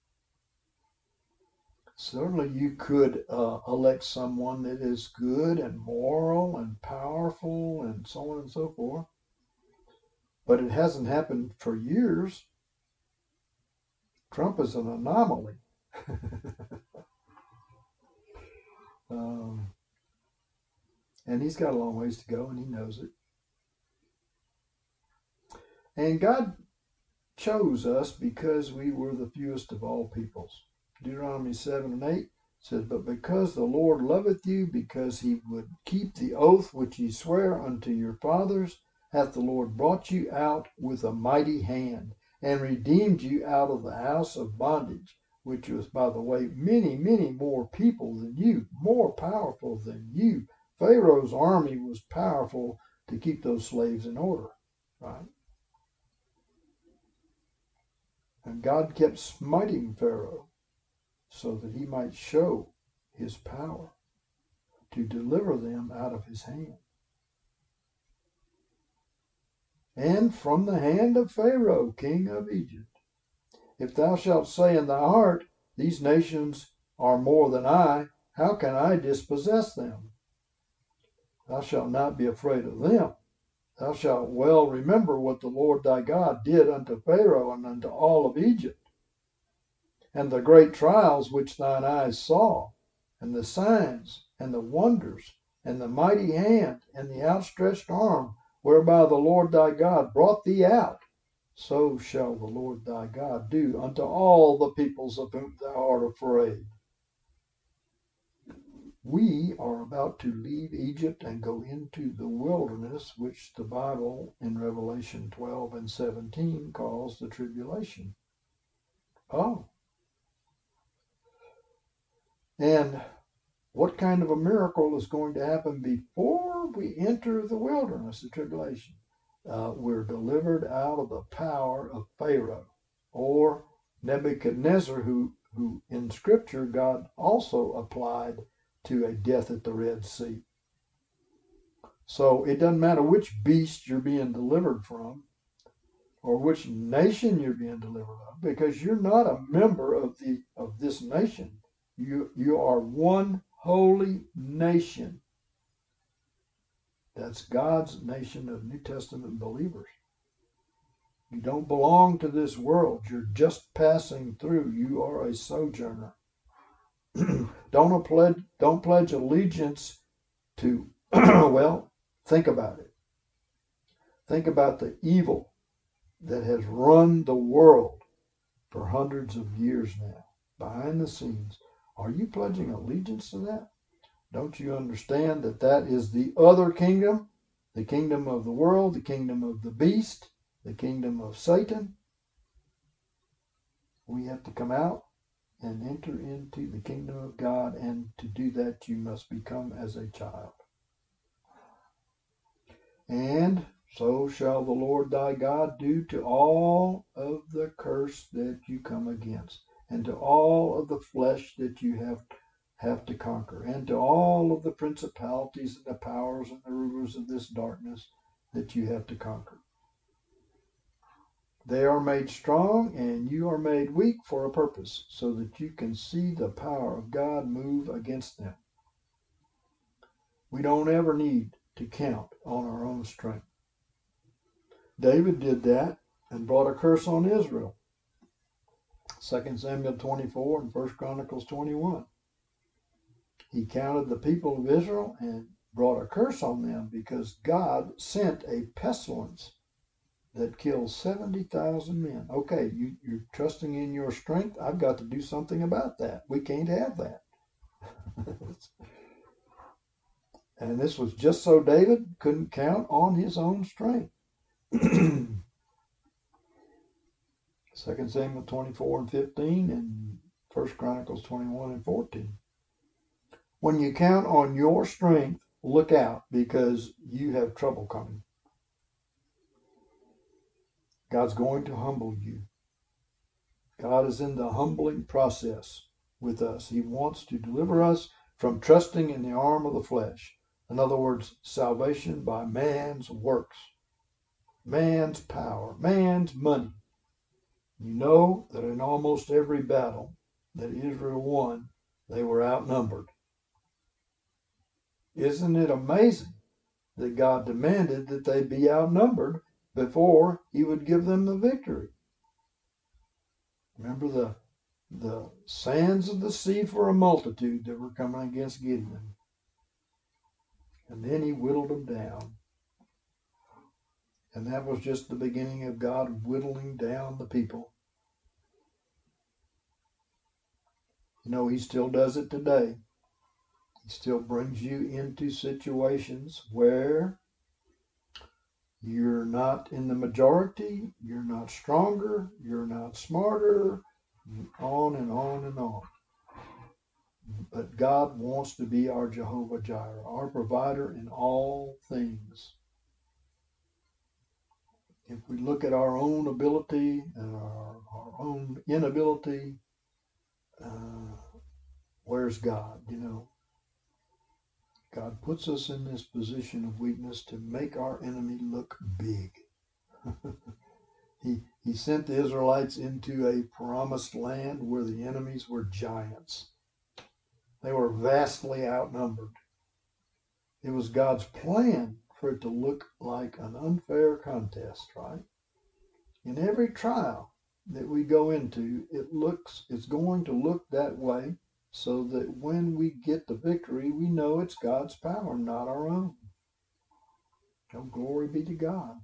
Certainly you could uh, elect someone that is good and moral and powerful and so on and so forth. But it hasn't happened for years. Trump is an anomaly. um, and he's got a long ways to go, and he knows it. And God chose us because we were the fewest of all peoples. Deuteronomy seven and eight says, but because the Lord loveth you, because he would keep the oath which he sware unto your fathers, hath the Lord brought you out with a mighty hand, and redeemed you out of the house of bondage, which was, by the way, many, many more people than you, more powerful than you. Pharaoh's army was powerful to keep those slaves in order, right? And God kept smiting Pharaoh so that he might show his power to deliver them out of his hand. And from the hand of Pharaoh, king of Egypt, if thou shalt say in thy heart, these nations are more than I, how can I dispossess them? Thou shalt not be afraid of them. Thou shalt well remember what the Lord thy God did unto Pharaoh and unto all of Egypt, and the great trials which thine eyes saw, and the signs, and the wonders, and the mighty hand, and the outstretched arm, whereby the Lord thy God brought thee out. So shall the Lord thy God do unto all the peoples of whom thou art afraid. We are about to leave Egypt and go into the wilderness, which the Bible in Revelation twelve and seventeen calls the tribulation. Oh. And what kind of a miracle is going to happen before we enter the wilderness, the tribulation? Uh, we're delivered out of the power of Pharaoh, or Nebuchadnezzar, who, who in Scripture God also applied to a death at the Red Sea. So it doesn't matter which beast you're being delivered from, or which nation you're being delivered of, because you're not a member of the of this nation. You you are one holy nation. That's God's nation of New Testament believers. You don't belong to this world. You're just passing through. You are a sojourner. don't pledge don't pledge allegiance to well, think about it. Think about the evil that has run the world for hundreds of years now, behind the scenes. Are you pledging allegiance to that? Don't you understand that that is the other kingdom, the kingdom of the world, the kingdom of the beast, the kingdom of Satan? We have to come out and enter into the kingdom of God, and to do that you must become as a child. And so shall the Lord thy God do to all of the curse that you come against, and to all of the flesh that you have have to conquer, and to all of the principalities and the powers and the rulers of this darkness that you have to conquer. They are made strong and you are made weak for a purpose, so that you can see the power of God move against them. We don't ever need to count on our own strength. David did that and brought a curse on Israel. Second Samuel twenty-four and First Chronicles twenty-one. He counted the people of Israel and brought a curse on them because God sent a pestilence that killed seventy thousand men. Okay, you, you're trusting in your strength. I've got to do something about that. We can't have that. And this was just so David couldn't count on his own strength. Second Samuel twenty-four and fifteen and First Chronicles twenty-one and fourteen. When you count on your strength, look out, because you have trouble coming. God's going to humble you. God is in the humbling process with us. He wants to deliver us from trusting in the arm of the flesh. In other words, salvation by man's works, man's power, man's money. You know that in almost every battle that Israel won, they were outnumbered. Isn't it amazing that God demanded that they be outnumbered before he would give them the victory? Remember the, the sands of the sea for a multitude that were coming against Gideon. And then he whittled them down. And that was just the beginning of God whittling down the people. You know, he still does it today. He still brings you into situations where you're not in the majority, you're not stronger, you're not smarter, on and on and on. But God wants to be our Jehovah Jireh, our provider in all things. If we look at our own ability and our, our own inability, uh, where's God? You know, God puts us in this position of weakness to make our enemy look big. he, he sent the Israelites into a promised land where the enemies were giants. They were vastly outnumbered. It was God's plan for it to look like an unfair contest, right? In every trial that we go into, it looks, it's going to look that way, so that when we get the victory, we know it's God's power, not our own. Oh, glory be to God.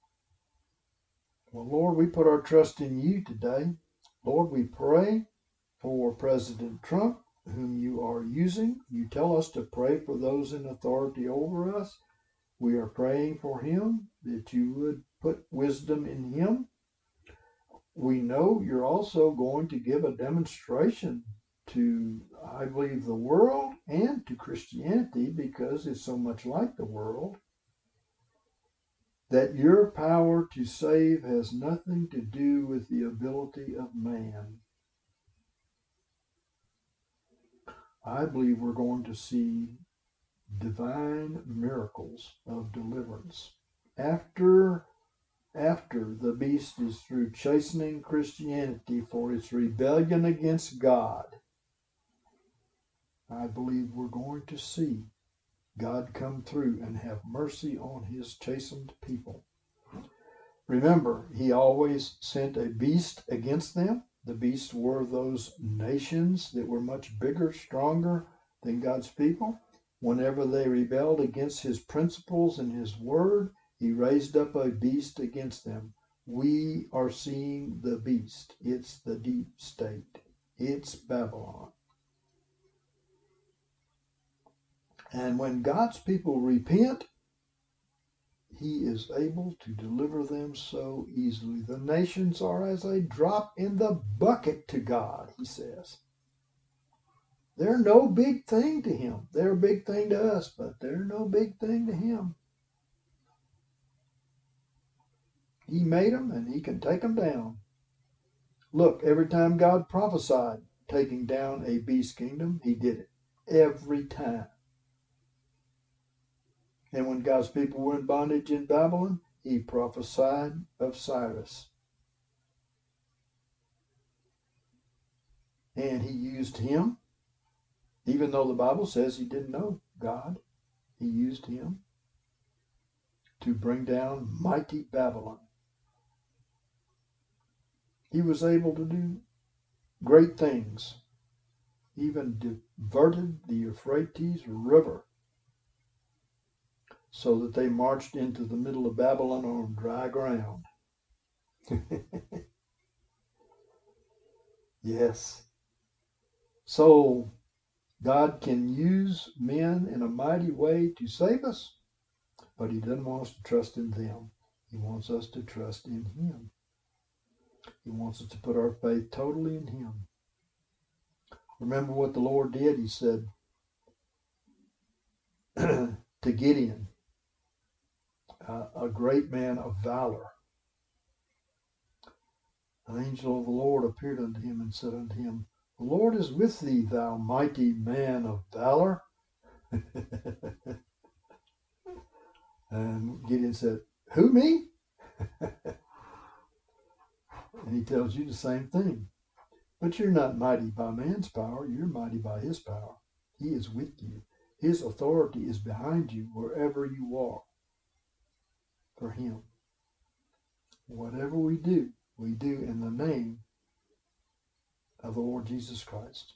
Well, Lord, we put our trust in you today. Lord, we pray for President Trump, whom you are using. You tell us to pray for those in authority over us. We are praying for him, that you would put wisdom in him. We know you're also going to give a demonstration to, I believe, the world and to Christianity, because it's so much like the world, that your power to save has nothing to do with the ability of man. I believe we're going to see divine miracles of deliverance. After, after the beast is through chastening Christianity for its rebellion against God, I believe we're going to see God come through and have mercy on his chastened people. Remember, he always sent a beast against them. The beasts were those nations that were much bigger, stronger than God's people. Whenever they rebelled against his principles and his word, he raised up a beast against them. We are seeing the beast. It's the deep state. It's Babylon. And when God's people repent, he is able to deliver them so easily. The nations are as a drop in the bucket to God, he says. They're no big thing to him. They're a big thing to us, but they're no big thing to him. He made them and he can take them down. Look, every time God prophesied taking down a beast kingdom, he did it. Every time. And when God's people were in bondage in Babylon, he prophesied of Cyrus. And he used him, even though the Bible says he didn't know God, he used him to bring down mighty Babylon. He was able to do great things, even diverted the Euphrates River so that they marched into the middle of Babylon on dry ground. Yes. So God can use men in a mighty way to save us, but he doesn't want us to trust in them. He wants us to trust in him. He wants us to put our faith totally in him. Remember what the Lord did? He said to Gideon, uh, a great man of valor. An angel of the Lord appeared unto him and said unto him, the Lord is with thee, thou mighty man of valor. And Gideon said, who, me? And he tells you the same thing. But you're not mighty by man's power. You're mighty by his power. He is with you. His authority is behind you wherever you walk for him. Whatever we do, we do in the name of the Lord Jesus Christ.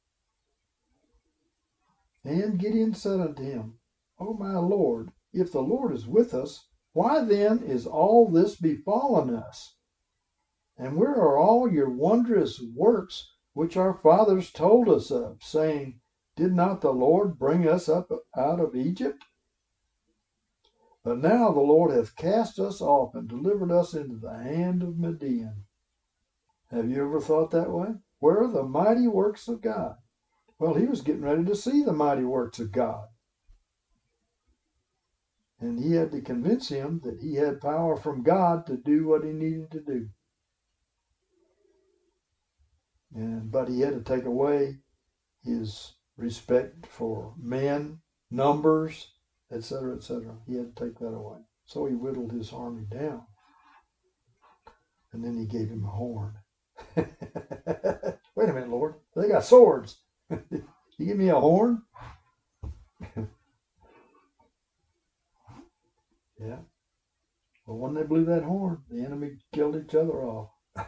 And Gideon said unto him, O my Lord, if the Lord is with us, why then is all this befallen us? And where are all your wondrous works which our fathers told us of, saying, Did not the Lord bring us up out of Egypt? But now the Lord hath cast us off and delivered us into the hand of Midian. Have you ever thought that way? Where are the mighty works of God? Well, he was getting ready to see the mighty works of God. And he had to convince him that he had power from God to do what he needed to do. And but he had to take away his respect for men, numbers, et cetera, et cetera. He had to take that away. So he whittled his army down. And then he gave him a horn. Wait a minute, Lord. They got swords. You give me a horn? Yeah. Well, when they blew that horn, the enemy killed each other off.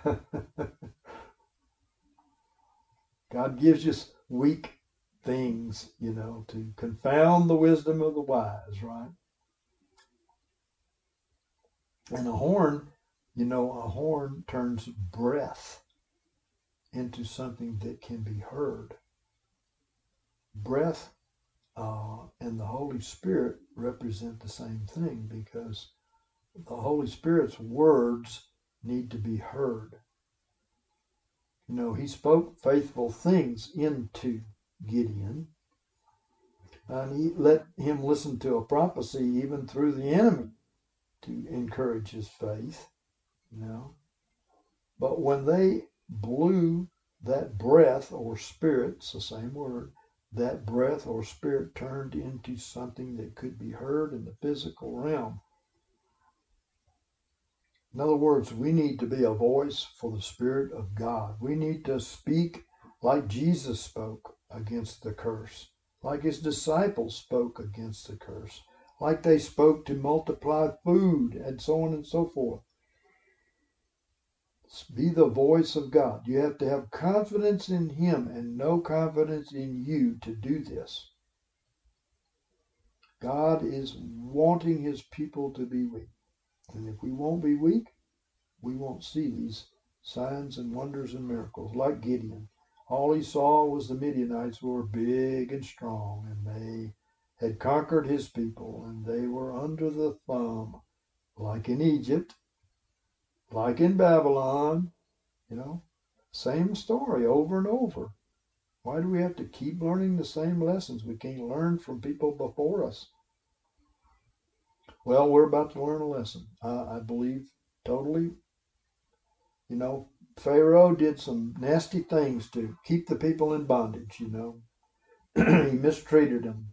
God gives us weak things, you know, to confound the wisdom of the wise, right? And a horn, you know, a horn turns breath into something that can be heard. Breath uh, and the Holy Spirit represent the same thing, because the Holy Spirit's words need to be heard. You know, he spoke faithful things into Gideon, and he let him listen to a prophecy even through the enemy to encourage his faith, you know. But when they blew that breath or spirit, it's the same word, that breath or spirit turned into something that could be heard in the physical realm. In other words, we need to be a voice for the Spirit of God. We need to speak like Jesus spoke against the curse, like his disciples spoke against the curse, like they spoke to multiply food, and so on and so forth. Be the voice of God. You have to have confidence in him and no confidence in you to do this. God is wanting his people to be weak. And if we won't be weak, we won't see these signs and wonders and miracles. Like Gideon, all he saw was the Midianites were big and strong, and they had conquered his people, and they were under the thumb, like in Egypt, like in Babylon, you know, same story over and over. Why do we have to keep learning the same lessons? We can't learn from people before us. Well, we're about to learn a lesson. Uh, I believe totally. You know, Pharaoh did some nasty things to keep the people in bondage, you know. He mistreated them,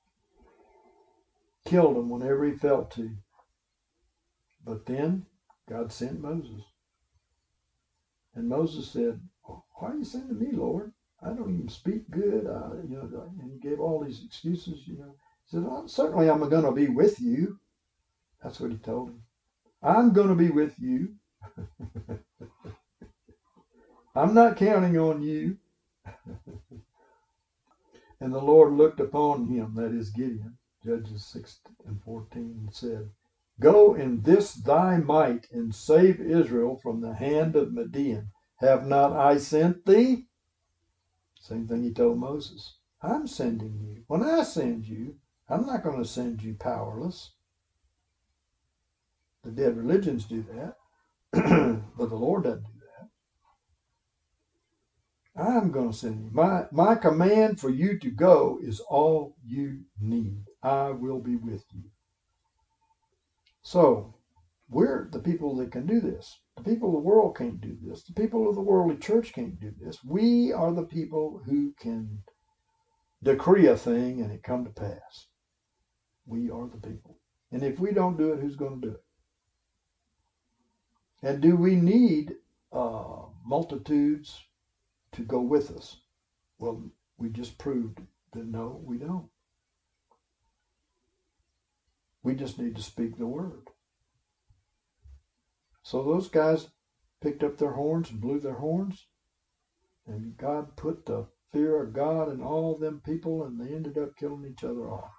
killed them whenever he felt to. But then God sent Moses. And Moses said, why are you sending me, Lord? I don't even speak good. I, you know, and he gave all these excuses, you know. He said, well, certainly I'm going to be with you. That's what he told him. I'm going to be with you. I'm not counting on you. And the Lord looked upon him, that is Gideon, Judges six and fourteen, and said, Go in this thy might, and save Israel from the hand of Midian. Have not I sent thee? Same thing he told Moses. I'm sending you. When I send you, I'm not going to send you powerless. The dead religions do that, but the Lord doesn't do that. I'm going to send you. My, my command for you to go is all you need. I will be with you. So, we're the people that can do this. The people of the world can't do this. The people of the worldly church can't do this. We are the people who can decree a thing and it come to pass. We are the people. And if we don't do it, who's going to do it? And do we need uh, multitudes to go with us? Well, we just proved that no, we don't. We just need to speak the word. So those guys picked up their horns and blew their horns, and God put the fear of God in all of them people, and they ended up killing each other off.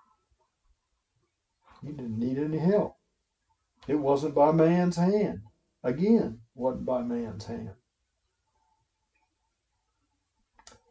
He didn't need any help. It wasn't by man's hand. Again, wasn't by man's hand.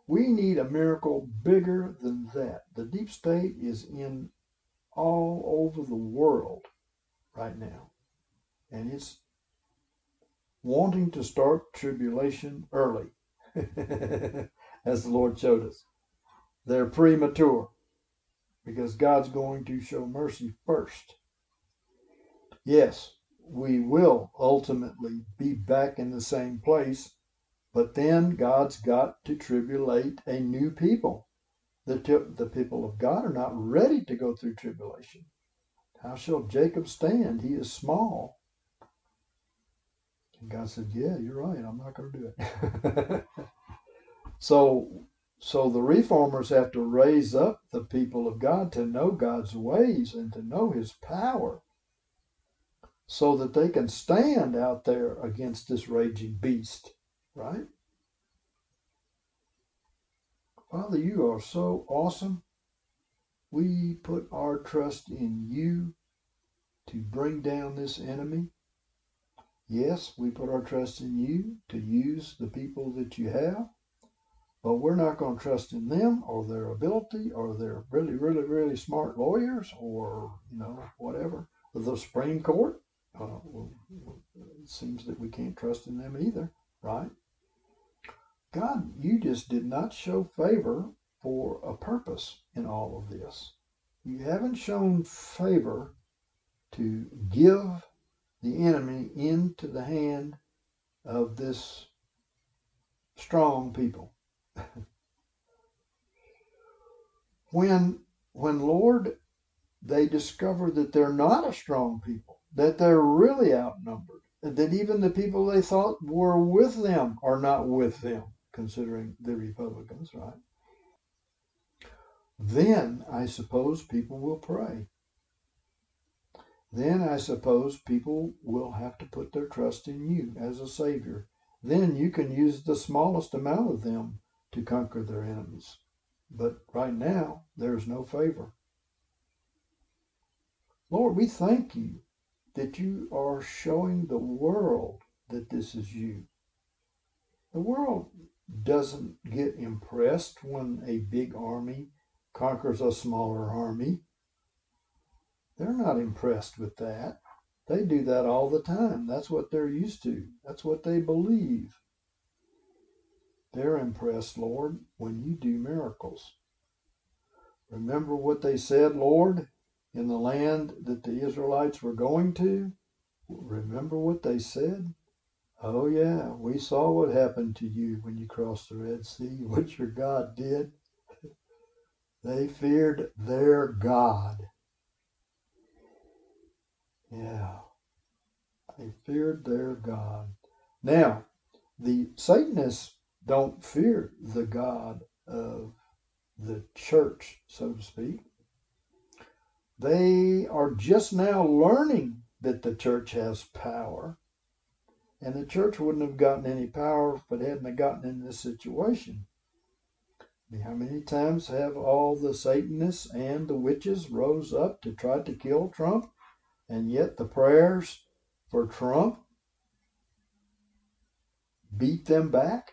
We need a miracle bigger than that. The deep state is in all over the world right now. And it's wanting to start tribulation early, as the Lord showed us. They're premature because God's going to show mercy first. Yes, we will ultimately be back in the same place, but then God's got to tribulate a new people. The, the people of God are not ready to go through tribulation. How shall Jacob stand? He is small. And God said, yeah, you're right. I'm not going to do it. so, so the reformers have to raise up the people of God to know God's ways and to know his power, so that they can stand out there against this raging beast, right? Father, you are so awesome. We put our trust in you to bring down this enemy. Yes, we put our trust in you to use the people that you have, but we're not going to trust in them or their ability or their really, really, really smart lawyers or, you know, whatever. The Supreme Court. Uh, it seems that we can't trust in them either, right? God, you just did not show favor for a purpose in all of this. You haven't shown favor to give the enemy into the hand of this strong people. when, when, Lord, they discover that they're not a strong people, that they're really outnumbered, that even the people they thought were with them are not with them, considering the Republicans, right? Then I suppose people will pray. Then I suppose people will have to put their trust in you as a Savior. Then you can use the smallest amount of them to conquer their enemies. But right now, there's no favor. Lord, we thank you that you are showing the world that this is you. The world doesn't get impressed when a big army conquers a smaller army. They're not impressed with that. They do that all the time. That's what they're used to. That's what they believe. They're impressed, Lord, when you do miracles. Remember what they said, Lord, in the land that the Israelites were going to? Remember what they said? Oh, yeah, we saw what happened to you when you crossed the Red Sea, what your God did. They feared their God. Yeah, they feared their God. Now, the Satanists don't fear the God of the church, so to speak. They are just now learning that the church has power. And the church wouldn't have gotten any power if it hadn't gotten in this situation. I mean, how many times have all the Satanists and the witches rose up to try to kill Trump? And yet the prayers for Trump beat them back?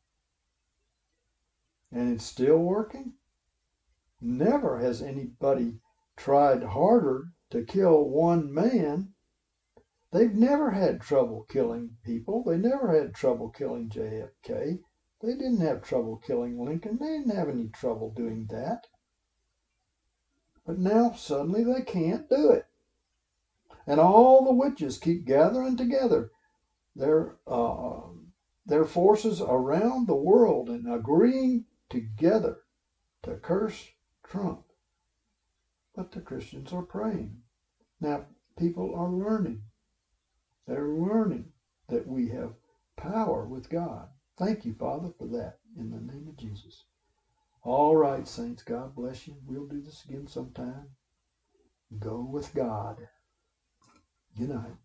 And it's still working? Never has anybody tried harder to kill one man. They've never had trouble killing people. They never had trouble killing J F K. They didn't have trouble killing Lincoln. They didn't have any trouble doing that. But now suddenly they can't do it. And all the witches keep gathering together their, uh, their forces around the world and agreeing together to curse Trump. But the Christians are praying. Now, people are learning. They're learning that we have power with God. Thank you, Father, for that, in the name of Jesus. All right, saints, God bless you. We'll do this again sometime. Go with God. Good night.